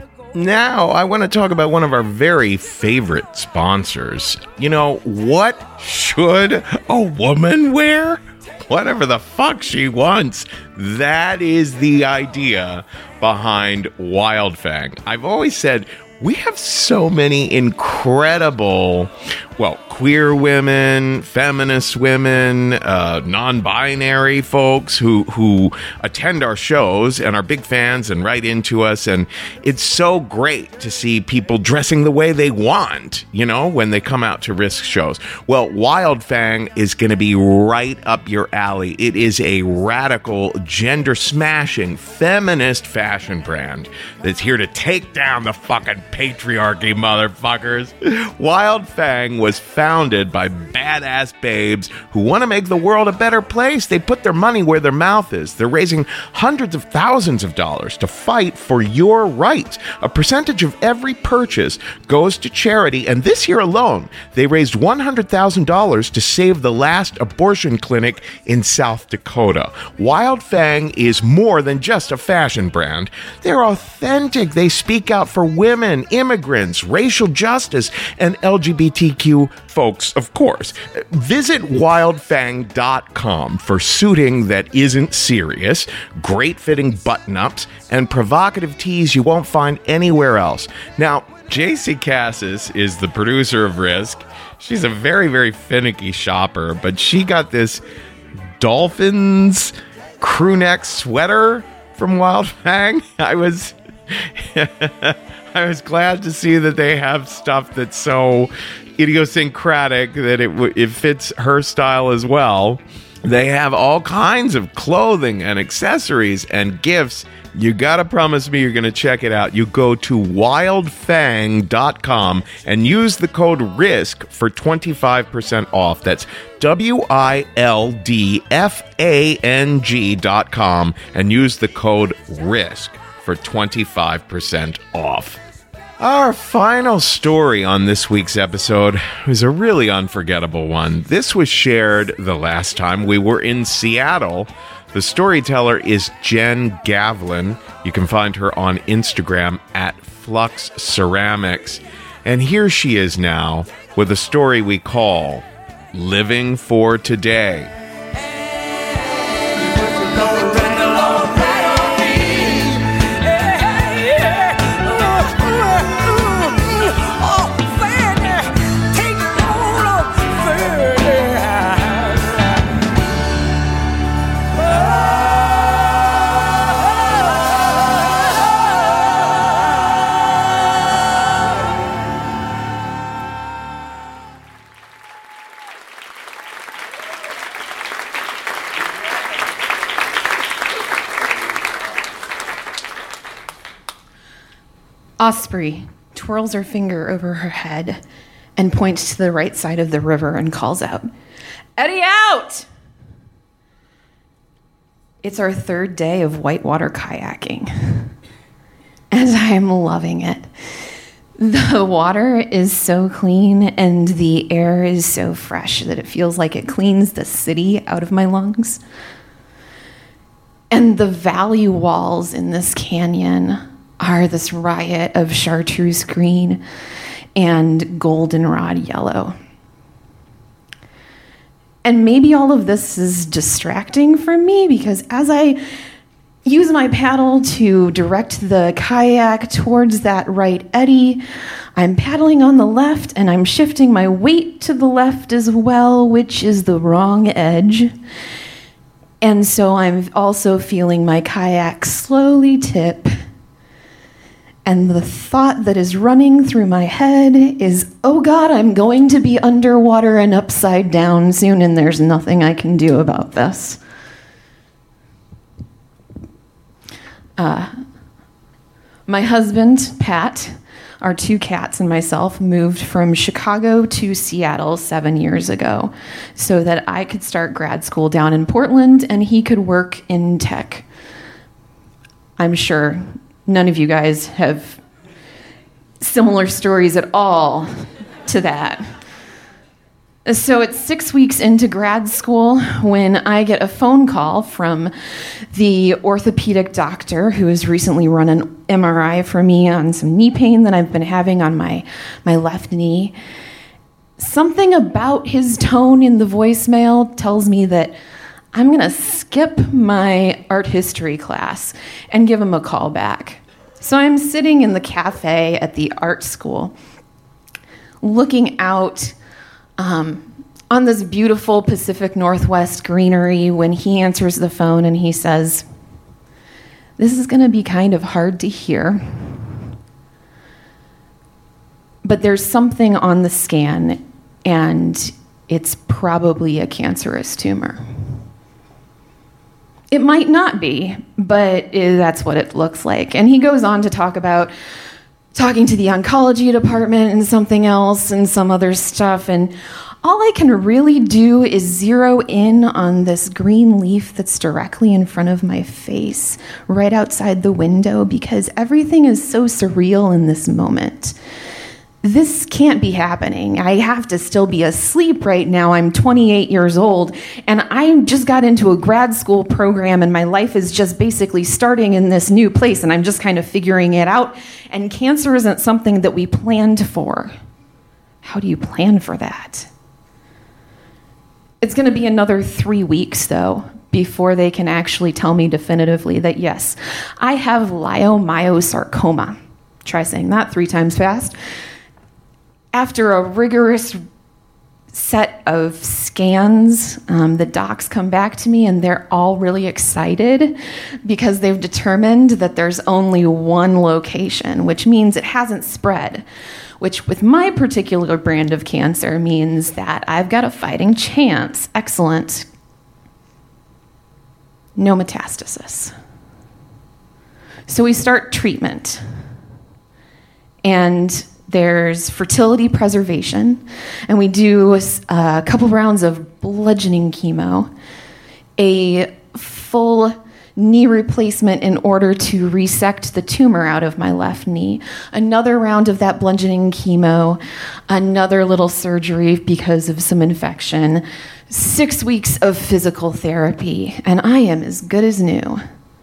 Now, I want to talk about one of our very favorite sponsors. You know, what should a woman wear? Whatever the fuck she wants. That is the idea behind Wildfang. I've always said we have so many incredible, well, queer women, feminist women, non-binary folks who attend our shows and are big fans and write into us. And it's so great to see people dressing the way they want, you know, when they come out to Risk shows. Well, Wildfang is going to be right up your alley. It is a radical, gender-smashing, feminist fashion brand that's here to take down the fucking patriarchy, motherfuckers. Wildfang was founded by badass babes who want to make the world a better place. They put their money where their mouth is. They're raising hundreds of thousands of dollars to fight for your rights. A percentage of every purchase goes to charity, and this year alone, they raised $100,000 to save the last abortion clinic in South Dakota. Wildfang is more than just a fashion brand. They're authentic. They speak out for women, immigrants, racial justice, and LGBTQ folks, of course. Visit wildfang.com for suiting that isn't serious, great fitting button-ups, and provocative tees you won't find anywhere else. Now, JC Cassis is the producer of Risk. She's a very, very finicky shopper, but she got this Dolphins crew neck sweater from Wildfang. I was glad to see that they have stuff that's so idiosyncratic that it fits her style as well. They have all kinds of clothing and accessories and gifts. You gotta promise me you're gonna check it out. You go to wildfang.com and use the code RISK for 25% off. That's wildfang.com and use the code RISK for 25% off. Our final story on this week's episode was a really unforgettable one. This was shared the last time we were in Seattle. The storyteller is Jen Gavlin. You can find her on Instagram at Flux Ceramics. And here she is now with a story we call Living for Today. Osprey twirls her finger over her head and points to the right side of the river and calls out, "Eddie out!" It's our third day of whitewater kayaking, and I am loving it. The water is so clean and the air is so fresh that it feels like it cleans the city out of my lungs. And the valley walls in this canyon are this riot of chartreuse green and goldenrod yellow. And maybe all of this is distracting for me because as I use my paddle to direct the kayak towards that right eddy, I'm paddling on the left and I'm shifting my weight to the left as well, which is the wrong edge. And so I'm also feeling my kayak slowly tip. And the thought that is running through my head is, oh God, I'm going to be underwater and upside down soon, and there's nothing I can do about this. My husband, Pat, our 2 cats, and myself moved from Chicago to Seattle 7 years ago so that I could start grad school down in Portland and he could work in tech. I'm sure none of you guys have similar stories at all to that. So it's 6 weeks into grad school when I get a phone call from the orthopedic doctor who has recently run an MRI for me on some knee pain that I've been having on my left knee. Something about his tone in the voicemail tells me that I'm going to skip my art history class and give him a call back. So I'm sitting in the cafe at the art school looking out on this beautiful Pacific Northwest greenery when he answers the phone and he says, "This is going to be kind of hard to hear, but there's something on the scan and it's probably a cancerous tumor." It might not be, but that's what it looks like. And he goes on to talk about talking to the oncology department and something else and some other stuff. And all I can really do is zero in on this green leaf that's directly in front of my face, right outside the window, because everything is so surreal in this moment. This can't be happening. I have to still be asleep right now. I'm 28 years old, and I just got into a grad school program, and my life is just basically starting in this new place, and I'm just kind of figuring it out. And cancer isn't something that we planned for. How do you plan for that? It's going to be another 3 weeks, though, before they can actually tell me definitively that, yes, I have leiomyosarcoma. Try saying that 3 times fast. After a rigorous set of scans, the docs come back to me and they're all really excited because they've determined that there's only one location, which means it hasn't spread, which with my particular brand of cancer means that I've got a fighting chance. Excellent. No metastasis. So we start treatment. And there's fertility preservation, and we do a couple rounds of bludgeoning chemo, a full knee replacement in order to resect the tumor out of my left knee, another round of that bludgeoning chemo, another little surgery because of some infection, 6 weeks of physical therapy, and I am as good as new.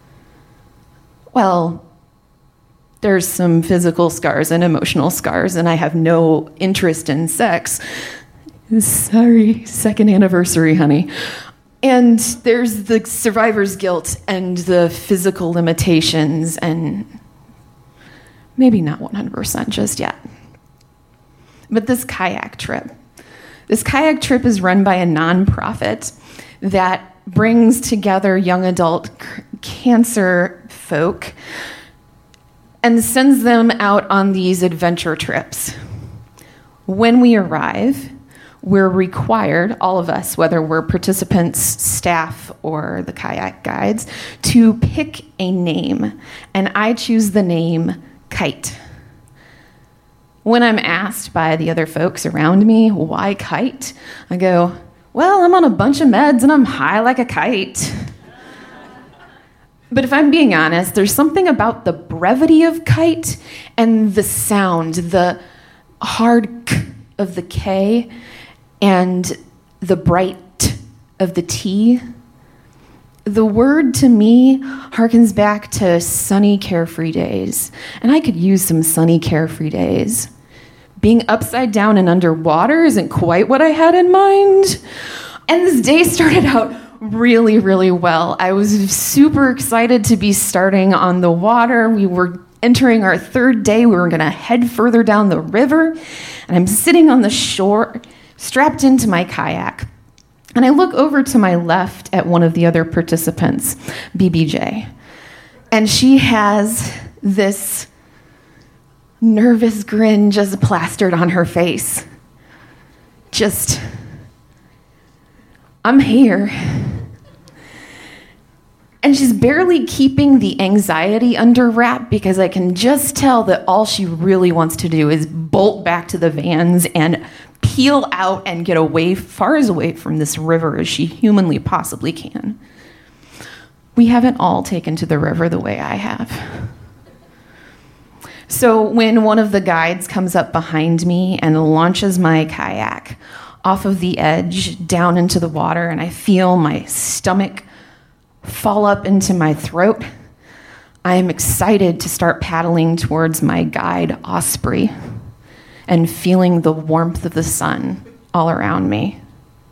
Well, there's some physical scars and emotional scars, and I have no interest in sex. Sorry, second anniversary, honey. And there's the survivor's guilt and the physical limitations, and maybe not 100% just yet. But this kayak trip is run by a nonprofit that brings together young adult cancer folk and sends them out on these adventure trips. When we arrive, we're required, all of us, whether we're participants, staff, or the kayak guides, to pick a name. And I choose the name Kite. When I'm asked by the other folks around me, why kite? I go, well, I'm on a bunch of meds and I'm high like a kite. But if I'm being honest, there's something about the brevity of kite and the sound, the hard k of the K and the bright t of the T. The word to me harkens back to sunny, carefree days. And I could use some sunny, carefree days. Being upside down and underwater isn't quite what I had in mind. And this day started out really, really well. I was super excited to be starting on the water. We were entering our third day. We were going to head further down the river. And I'm sitting on the shore, strapped into my kayak. And I look over to my left at one of the other participants, BBJ. And she has this nervous grin just plastered on her face. Just, I'm here. And she's barely keeping the anxiety under wrap because I can just tell that all she really wants to do is bolt back to the vans and peel out and get away, far as away from this river as she humanly possibly can. We haven't all taken to the river the way I have. So when one of the guides comes up behind me and launches my kayak off of the edge down into the water, and I feel my stomach fall up into my throat, I am excited to start paddling towards my guide, Osprey, and feeling the warmth of the sun all around me.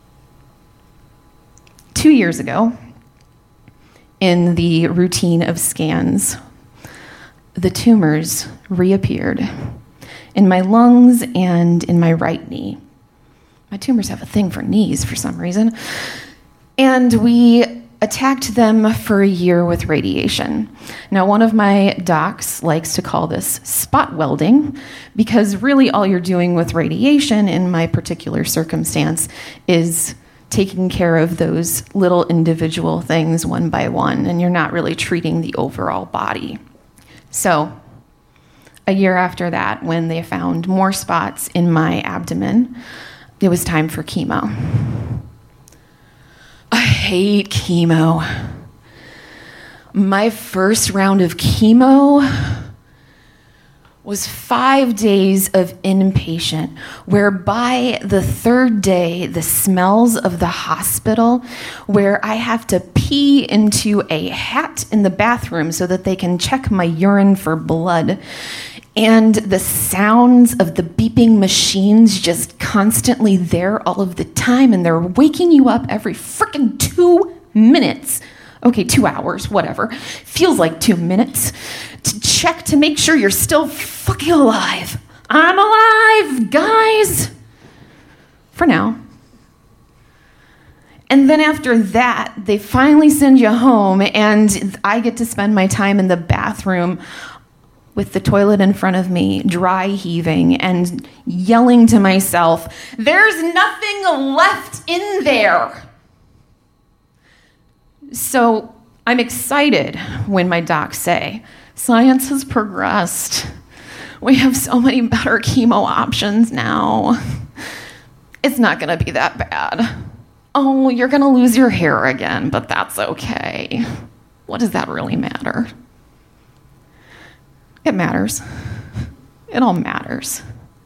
2 years ago, in the routine of scans, the tumors reappeared in my lungs and in my right knee. My tumors have a thing for knees for some reason. And we attacked them for a year with radiation. Now, one of my docs likes to call this spot welding because really all you're doing with radiation in my particular circumstance is taking care of those little individual things one by one, and you're not really treating the overall body. So, a year after that, when they found more spots in my abdomen, it was time for chemo. I hate chemo. My first round of chemo was 5 days of inpatient, where by the third day, the smells of the hospital, where I have to pee into a hat in the bathroom so that they can check my urine for blood, and the sounds of the beeping machines just constantly there all of the time, and they're waking you up every frickin' 2 minutes. Okay, 2 hours, whatever. Feels like 2 minutes. To check to make sure you're still fucking alive. I'm alive, guys! For now. And then after that, they finally send you home, and I get to spend my time in the bathroom with the toilet in front of me, dry heaving, and yelling to myself, "There's nothing left in there!" So I'm excited when my docs say, "Science has progressed. We have so many better chemo options now. It's not going to be that bad. Oh, you're going to lose your hair again, but that's okay. What does that really matter?" It matters. It all matters.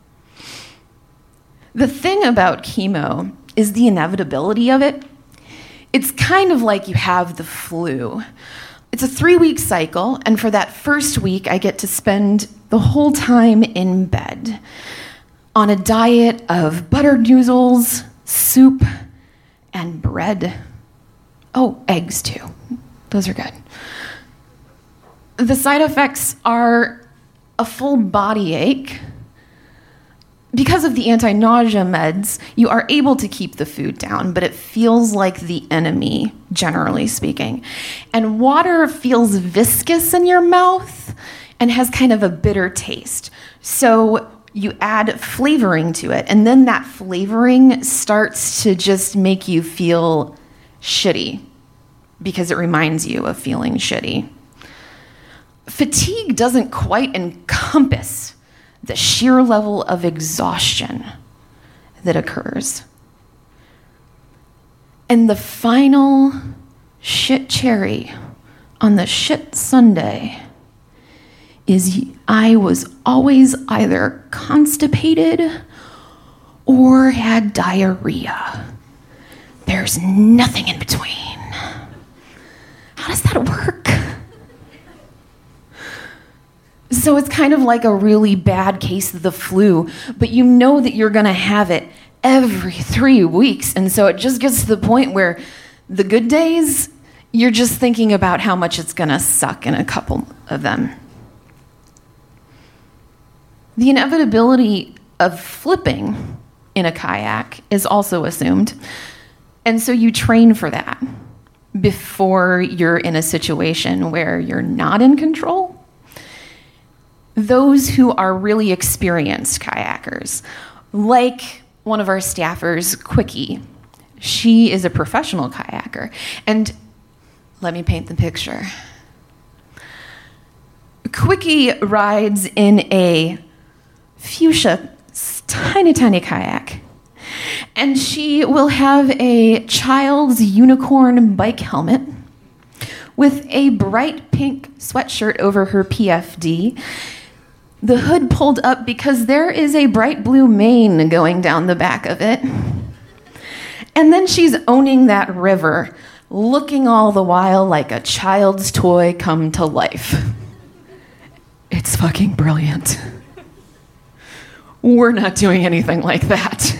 The thing about chemo is the inevitability of it. It's kind of like you have the flu. It's a 3-week cycle, and for that first week, I get to spend the whole time in bed on a diet of buttered noodles, soup, and bread. Oh, eggs too. Those are good. The side effects are a full body ache. Because of the anti-nausea meds, you are able to keep the food down, but it feels like the enemy, generally speaking. And water feels viscous in your mouth and has kind of a bitter taste. So you add flavoring to it, and then that flavoring starts to just make you feel shitty because it reminds you of feeling shitty. Fatigue doesn't quite encompass the sheer level of exhaustion that occurs. And the final shit cherry on the shit sundae is I was always either constipated or had diarrhea. There's nothing in between. How does that work? So it's kind of like a really bad case of the flu, but you know that you're going to have it every 3 weeks. And so it just gets to the point where the good days, you're just thinking about how much it's going to suck in a couple of them. The inevitability of flipping in a kayak is also assumed. And so you train for that before you're in a situation where you're not in control. Those who are really experienced kayakers, like one of our staffers, Quickie, she is a professional kayaker. And let me paint the picture. Quickie rides in a fuchsia, tiny, tiny kayak. And she will have a child's unicorn bike helmet with a bright pink sweatshirt over her PFD. The hood pulled up because there is a bright blue mane going down the back of it. And then she's owning that river, looking all the while like a child's toy come to life. It's fucking brilliant. We're not doing anything like that.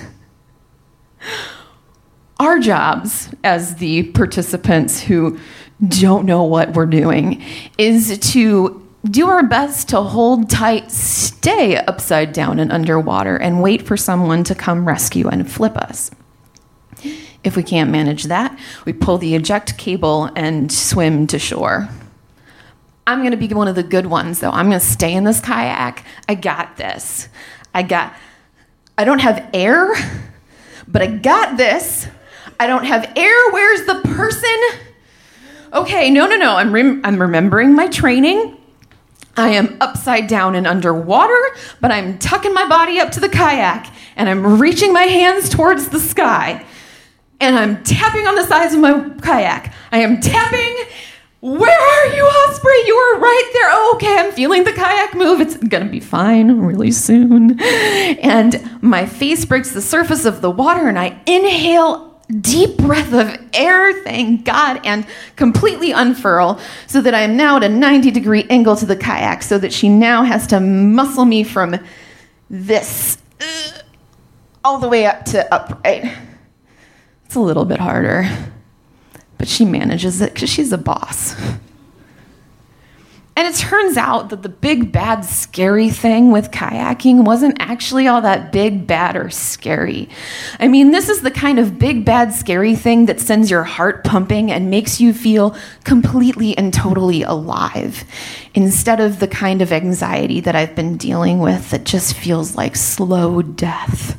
Our jobs as the participants who don't know what we're doing is to do our best to hold tight, stay upside down and underwater, and wait for someone to come rescue and flip us. If we can't manage that, we pull the eject cable and swim to shore. I'm going to be one of the good ones, though. I'm going to stay in this kayak. I got this. I don't have air, but I got this. I don't have air. Where's the person? Okay, no. I'm remembering my training. I am upside down and underwater, but I'm tucking my body up to the kayak, and I'm reaching my hands towards the sky, and I'm tapping on the sides of my kayak. I am tapping. Where are you, Osprey? You are right there. Oh, okay, I'm feeling the kayak move. It's gonna be fine really soon. And my face breaks the surface of the water, and I inhale deep breath of air, thank God, and completely unfurl so that I am now at a 90-degree angle to the kayak so that she now has to muscle me from this all the way up to upright. It's a little bit harder, but she manages it because she's a boss. And it turns out that the big, bad, scary thing with kayaking wasn't actually all that big, bad, or scary. I mean, this is the kind of big, bad, scary thing that sends your heart pumping and makes you feel completely and totally alive, instead of the kind of anxiety that I've been dealing with that just feels like slow death.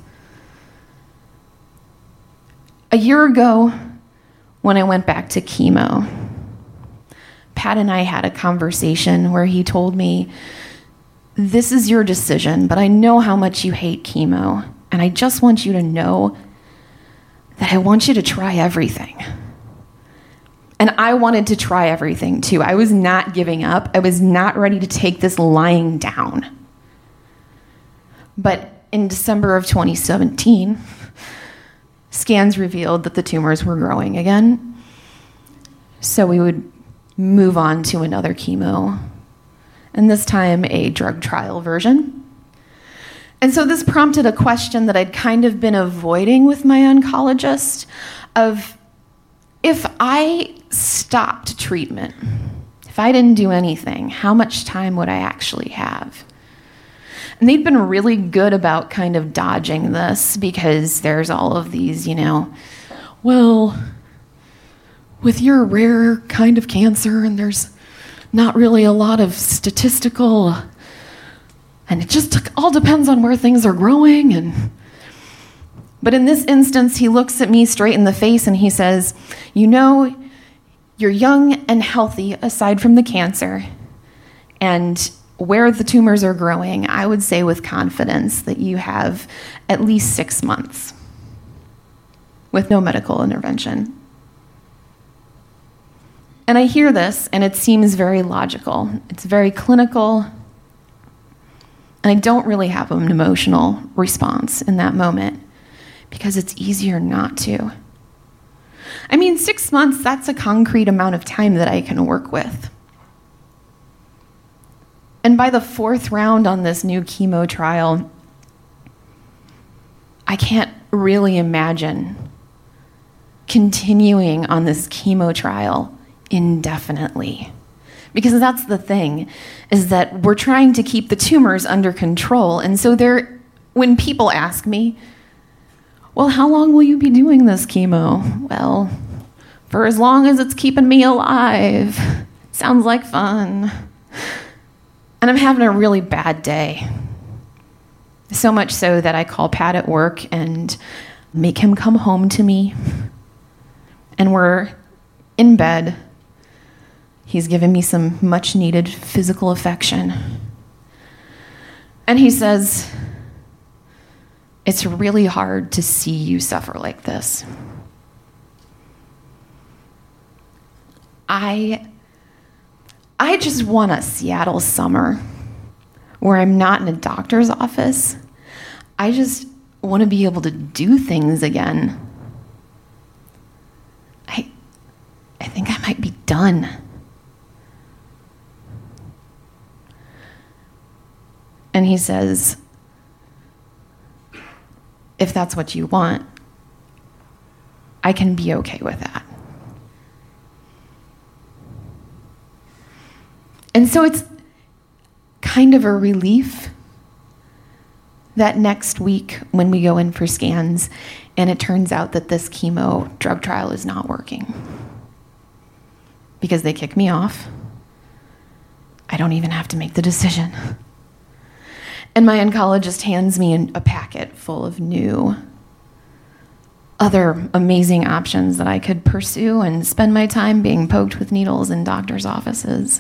A year ago, when I went back to chemo, Pat and I had a conversation where he told me, this is your decision, but I know how much you hate chemo, and I just want you to know that I want you to try everything. And I wanted to try everything too. I was not giving up. I was not ready to take this lying down. But in December of 2017, scans revealed that the tumors were growing again. So we would move on to another chemo, and this time a drug trial version. And so this prompted a question that I'd kind of been avoiding with my oncologist of, if I stopped treatment, if I didn't do anything, how much time would I actually have? And they'd been really good about kind of dodging this because there's all of these, well, with your rare kind of cancer, and there's not really a lot of statistical, and it just all depends on where things are growing. But in this instance, he looks at me straight in the face and he says, you're young and healthy aside from the cancer, and where the tumors are growing, I would say with confidence that you have at least 6 months with no medical intervention. And I hear this, and it seems very logical. It's very clinical, and I don't really have an emotional response in that moment because it's easier not to. I mean, 6 months, that's a concrete amount of time that I can work with. And by the 4th round on this new chemo trial, I can't really imagine continuing on this chemo trial indefinitely. Because that's the thing, is that we're trying to keep the tumors under control. And so when people ask me, well, how long will you be doing this chemo? Well, for as long as it's keeping me alive. Sounds like fun. And I'm having a really bad day. So much so that I call Pat at work and make him come home to me. And we're in bed. He's given me some much needed physical affection. And he says, it's really hard to see you suffer like this. I just want a Seattle summer where I'm not in a doctor's office. I just want to be able to do things again. I think I might be done. And he says, if that's what you want, I can be okay with that. And so it's kind of a relief that next week when we go in for scans and it turns out that this chemo drug trial is not working because they kick me off. I don't even have to make the decision. And my oncologist hands me a packet full of new, other amazing options that I could pursue and spend my time being poked with needles in doctors' offices.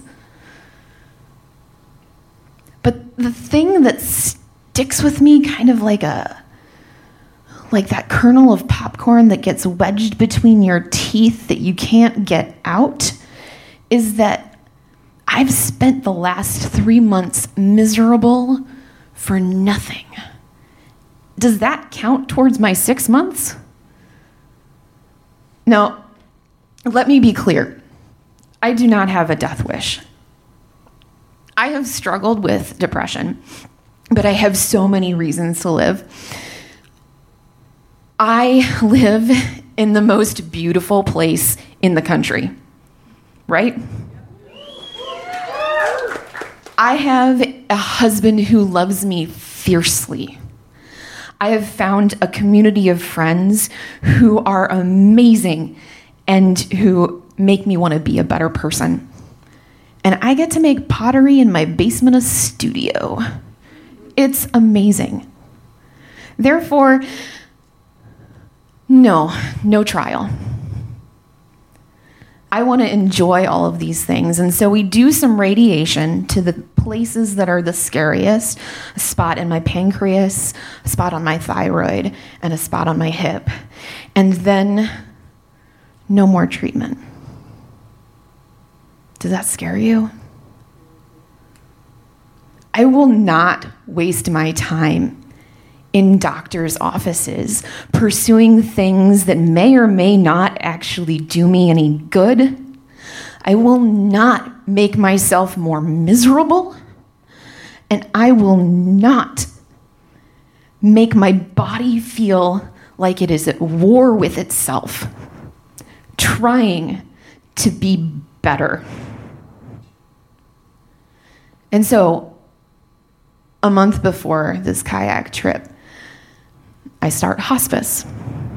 But the thing that sticks with me, kind of like that kernel of popcorn that gets wedged between your teeth that you can't get out, is that I've spent the last 3 months miserable for nothing. Does that count towards my 6 months? Now, let me be clear. I do not have a death wish. I have struggled with depression, but I have so many reasons to live. I live in the most beautiful place in the country, right? I have a husband who loves me fiercely. I have found a community of friends who are amazing and who make me want to be a better person. And I get to make pottery in my basement a studio. It's amazing. Therefore, no trial. I want to enjoy all of these things. And so we do some radiation to the places that are the scariest, a spot in my pancreas, a spot on my thyroid, and a spot on my hip. And then no more treatment. Does that scare you? I will not waste my time in doctors' offices pursuing things that may or may not actually do me any good. I will not make myself more miserable, and I will not make my body feel like it is at war with itself, trying to be better. And so, a month before this kayak trip, I start hospice.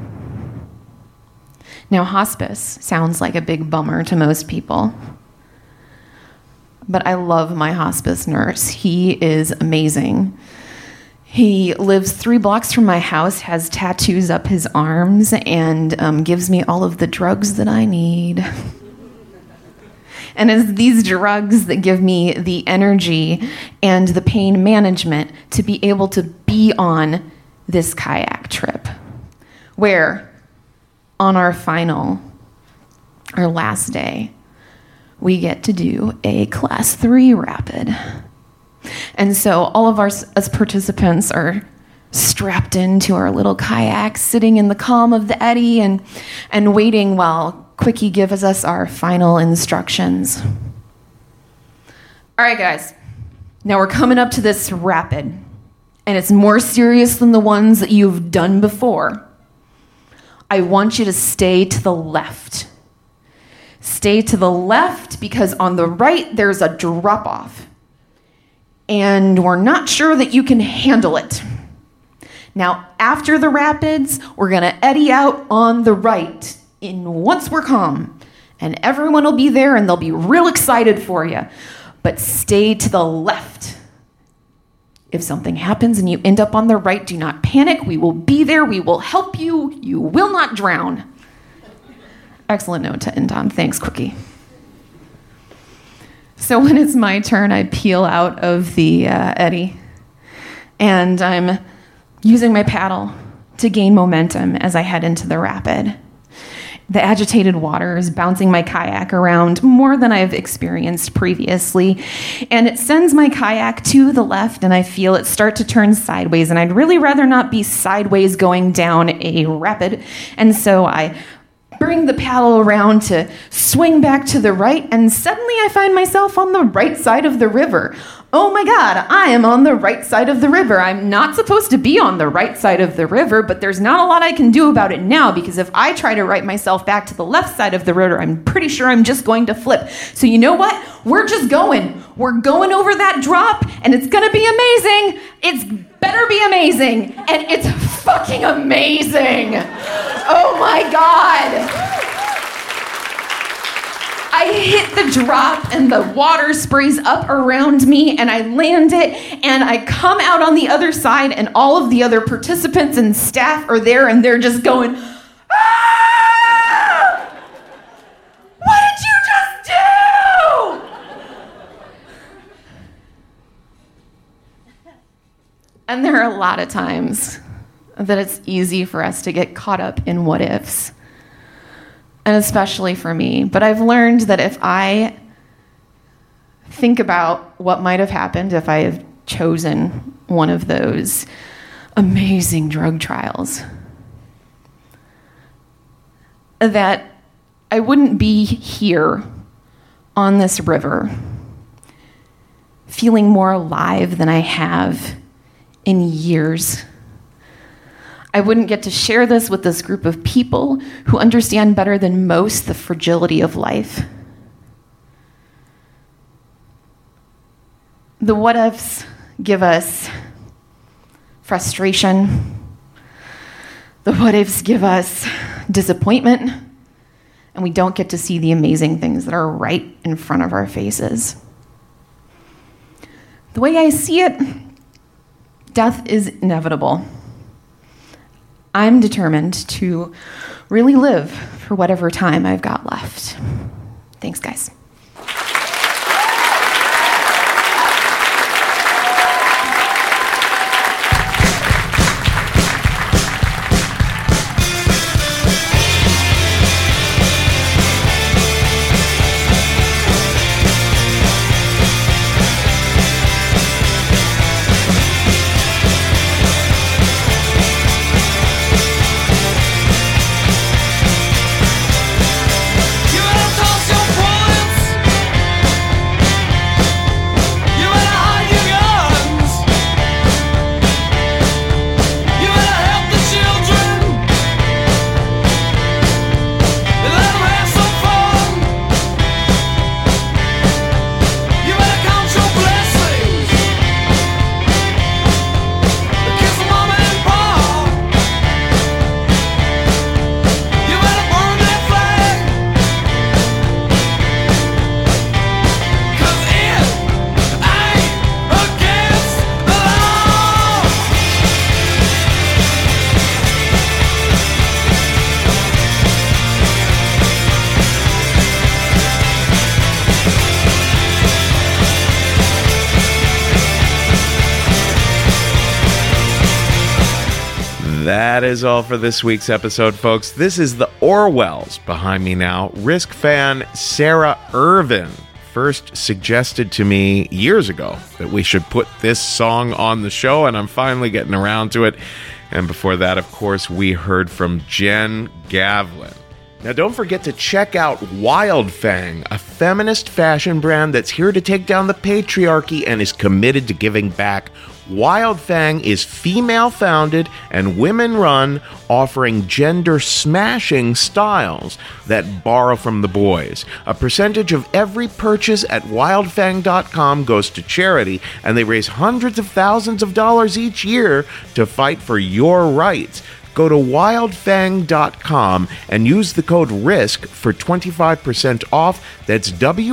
Now, hospice sounds like a big bummer to most people, but I love my hospice nurse. He is amazing. He lives 3 blocks from my house, has tattoos up his arms, and gives me all of the drugs that I need. And it's these drugs that give me the energy and the pain management to be able to be on this kayak trip, where on our last day, we get to do a class 3 rapid. And so all of us participants are strapped into our little kayaks, sitting in the calm of the eddy and waiting while Quickie gives us our final instructions. All right, guys. Now we're coming up to this rapid, and it's more serious than the ones that you've done before. I want you to stay to the left. Stay to the left because on the right, there's a drop-off. And we're not sure that you can handle it. Now, after the rapids, we're going to eddy out on the right once we're calm. And everyone will be there and they'll be real excited for you. But stay to the left. If something happens and you end up on the right, do not panic. We will be there. We will help you. You will not drown. Excellent note to end on. Thanks, Quickie. So when it's my turn, I peel out of the eddy. And I'm using my paddle to gain momentum as I head into the rapid. The agitated water is bouncing my kayak around more than I've experienced previously, and it sends my kayak to the left, and I feel it start to turn sideways, and I'd really rather not be sideways going down a rapid, and so I bring the paddle around to swing back to the right, and suddenly I find myself on the right side of the river. Oh my God, I am on the right side of the river. I'm not supposed to be on the right side of the river, but there's not a lot I can do about it now, because if I try to right myself back to the left side of the river, I'm pretty sure I'm just going to flip. So you know what? We're just going. We're going over that drop, and it's going to be amazing. It's better be amazing, and it's fucking amazing. Oh my God. I hit the drop and the water sprays up around me and I land it and I come out on the other side and all of the other participants and staff are there and they're just going, ah! What did you just do? And there are a lot of times that it's easy for us to get caught up in what ifs. And especially for me. But I've learned that if I think about what might have happened if I had chosen one of those amazing drug trials, that I wouldn't be here on this river feeling more alive than I have in years. I wouldn't get to share this with this group of people who understand better than most the fragility of life. The what-ifs give us frustration. The what-ifs give us disappointment. And we don't get to see the amazing things that are right in front of our faces. The way I see it, death is inevitable. I'm determined to really live for whatever time I've got left. Thanks, guys. You wanna toss your points? That is all for this week's episode, folks. This is the Orwells behind me now. Risk fan Sarah Irvin first suggested to me years ago that we should put this song on the show, and I'm finally getting around to it. And before that, of course, we heard from Jen Gavlin. Now, don't forget to check out Wildfang, a feminist fashion brand that's here to take down the patriarchy and is committed to giving back. Wildfang is female-founded and women-run, offering gender-smashing styles that borrow from the boys. A percentage of every purchase at wildfang.com goes to charity, and they raise hundreds of thousands of dollars each year to fight for your rights. Go to wildfang.com and use the code RISK for 25% off. That's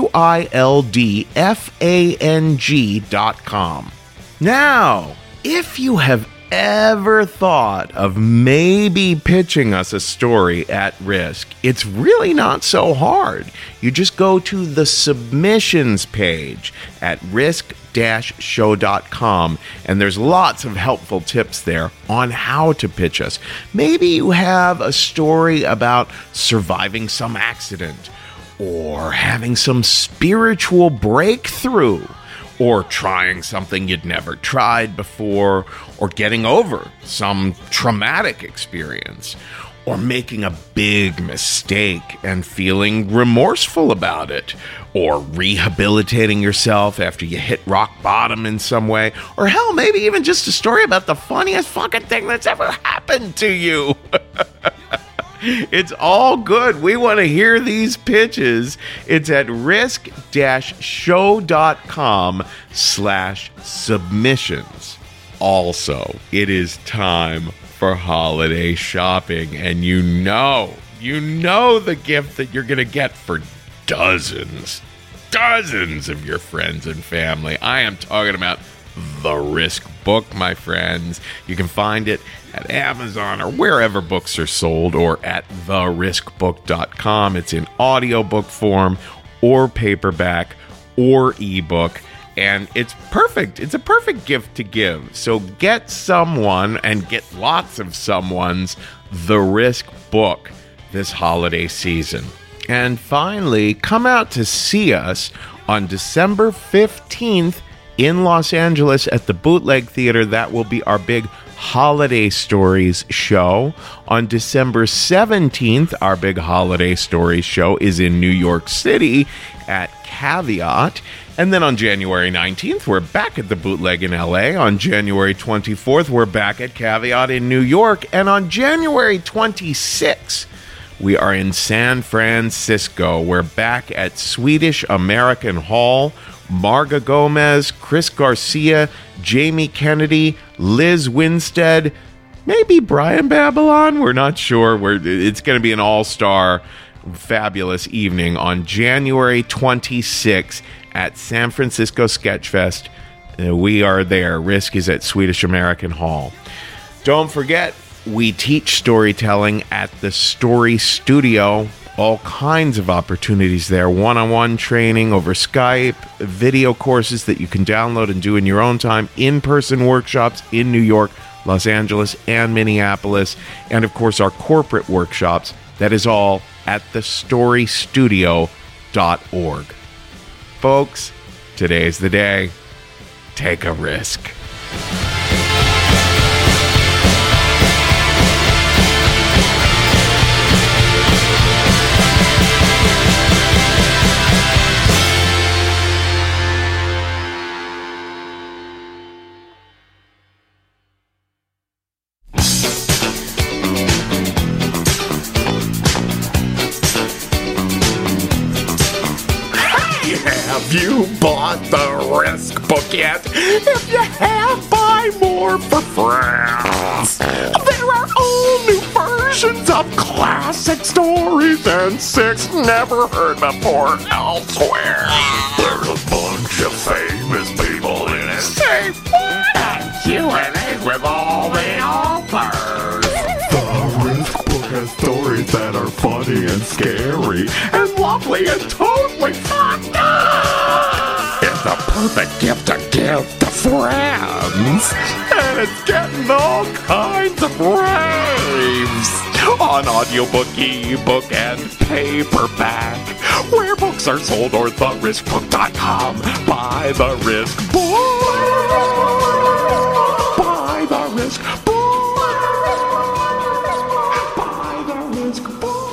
wildfang.com. Now, if you have ever thought of maybe pitching us a story at Risk, it's really not so hard. You just go to the submissions page at risk-show.com, and there's lots of helpful tips there on how to pitch us. Maybe you have a story about surviving some accident, or having some spiritual breakthrough, or trying something you'd never tried before, or getting over some traumatic experience, or making a big mistake and feeling remorseful about it, or rehabilitating yourself after you hit rock bottom in some way, or hell, maybe even just a story about the funniest fucking thing that's ever happened to you. It's all good. We want to hear these pitches. It's at risk-show.com/submissions. Also, it is time for holiday shopping, and you know the gift that you're going to get for dozens of your friends and family. I am talking about The Risk Book, my friends. You can find it at Amazon or wherever books are sold, or at theriskbook.com. It's in audiobook form or paperback or ebook, and it's perfect. It's a perfect gift to give. So get someone, and get lots of someone's, The Risk Book this holiday season. And finally, come out to see us on December 15th in Los Angeles at the Bootleg Theater. That will be our big Holiday Stories show. On December 17th, our big Holiday Stories show is in New York City at Caveat. And then on January 19th, we're back at the Bootleg in LA. On January 24th, we're back at Caveat in New York. And on January 26th, we are in San Francisco. We're back at Swedish American Hall. Marga Gomez, Chris Garcia, Jamie Kennedy, Liz Winstead, maybe Brian Babylon. We're not sure. It's going to be an all-star, fabulous evening on January 26th at San Francisco Sketchfest. We are there. Risk is at Swedish American Hall. Don't forget, we teach storytelling at the Story Studio. All kinds of opportunities there. One-on-one training over Skype, video courses that you can download and do in your own time, in-person workshops in New York, Los Angeles, and Minneapolis, and of course our corporate workshops. That is all at thestorystudio.org. Folks, today's the day. Take a risk. Have you bought the Risk Book yet? If you have, buy more for friends. There are all new versions of classic stories and 6 never heard before elsewhere. There's a bunch of famous people in it. Say what? And Q&A with all the authors. The Risk Book has stories that are funny and scary and lovely and totally fucked up. It's the perfect gift to give to friends. and it's getting all kinds of raves on audiobook, ebook, and paperback, where books are sold, or theriskbook.com. Buy the Risk Book. Buy the Risk Book. Buy the Risk Book.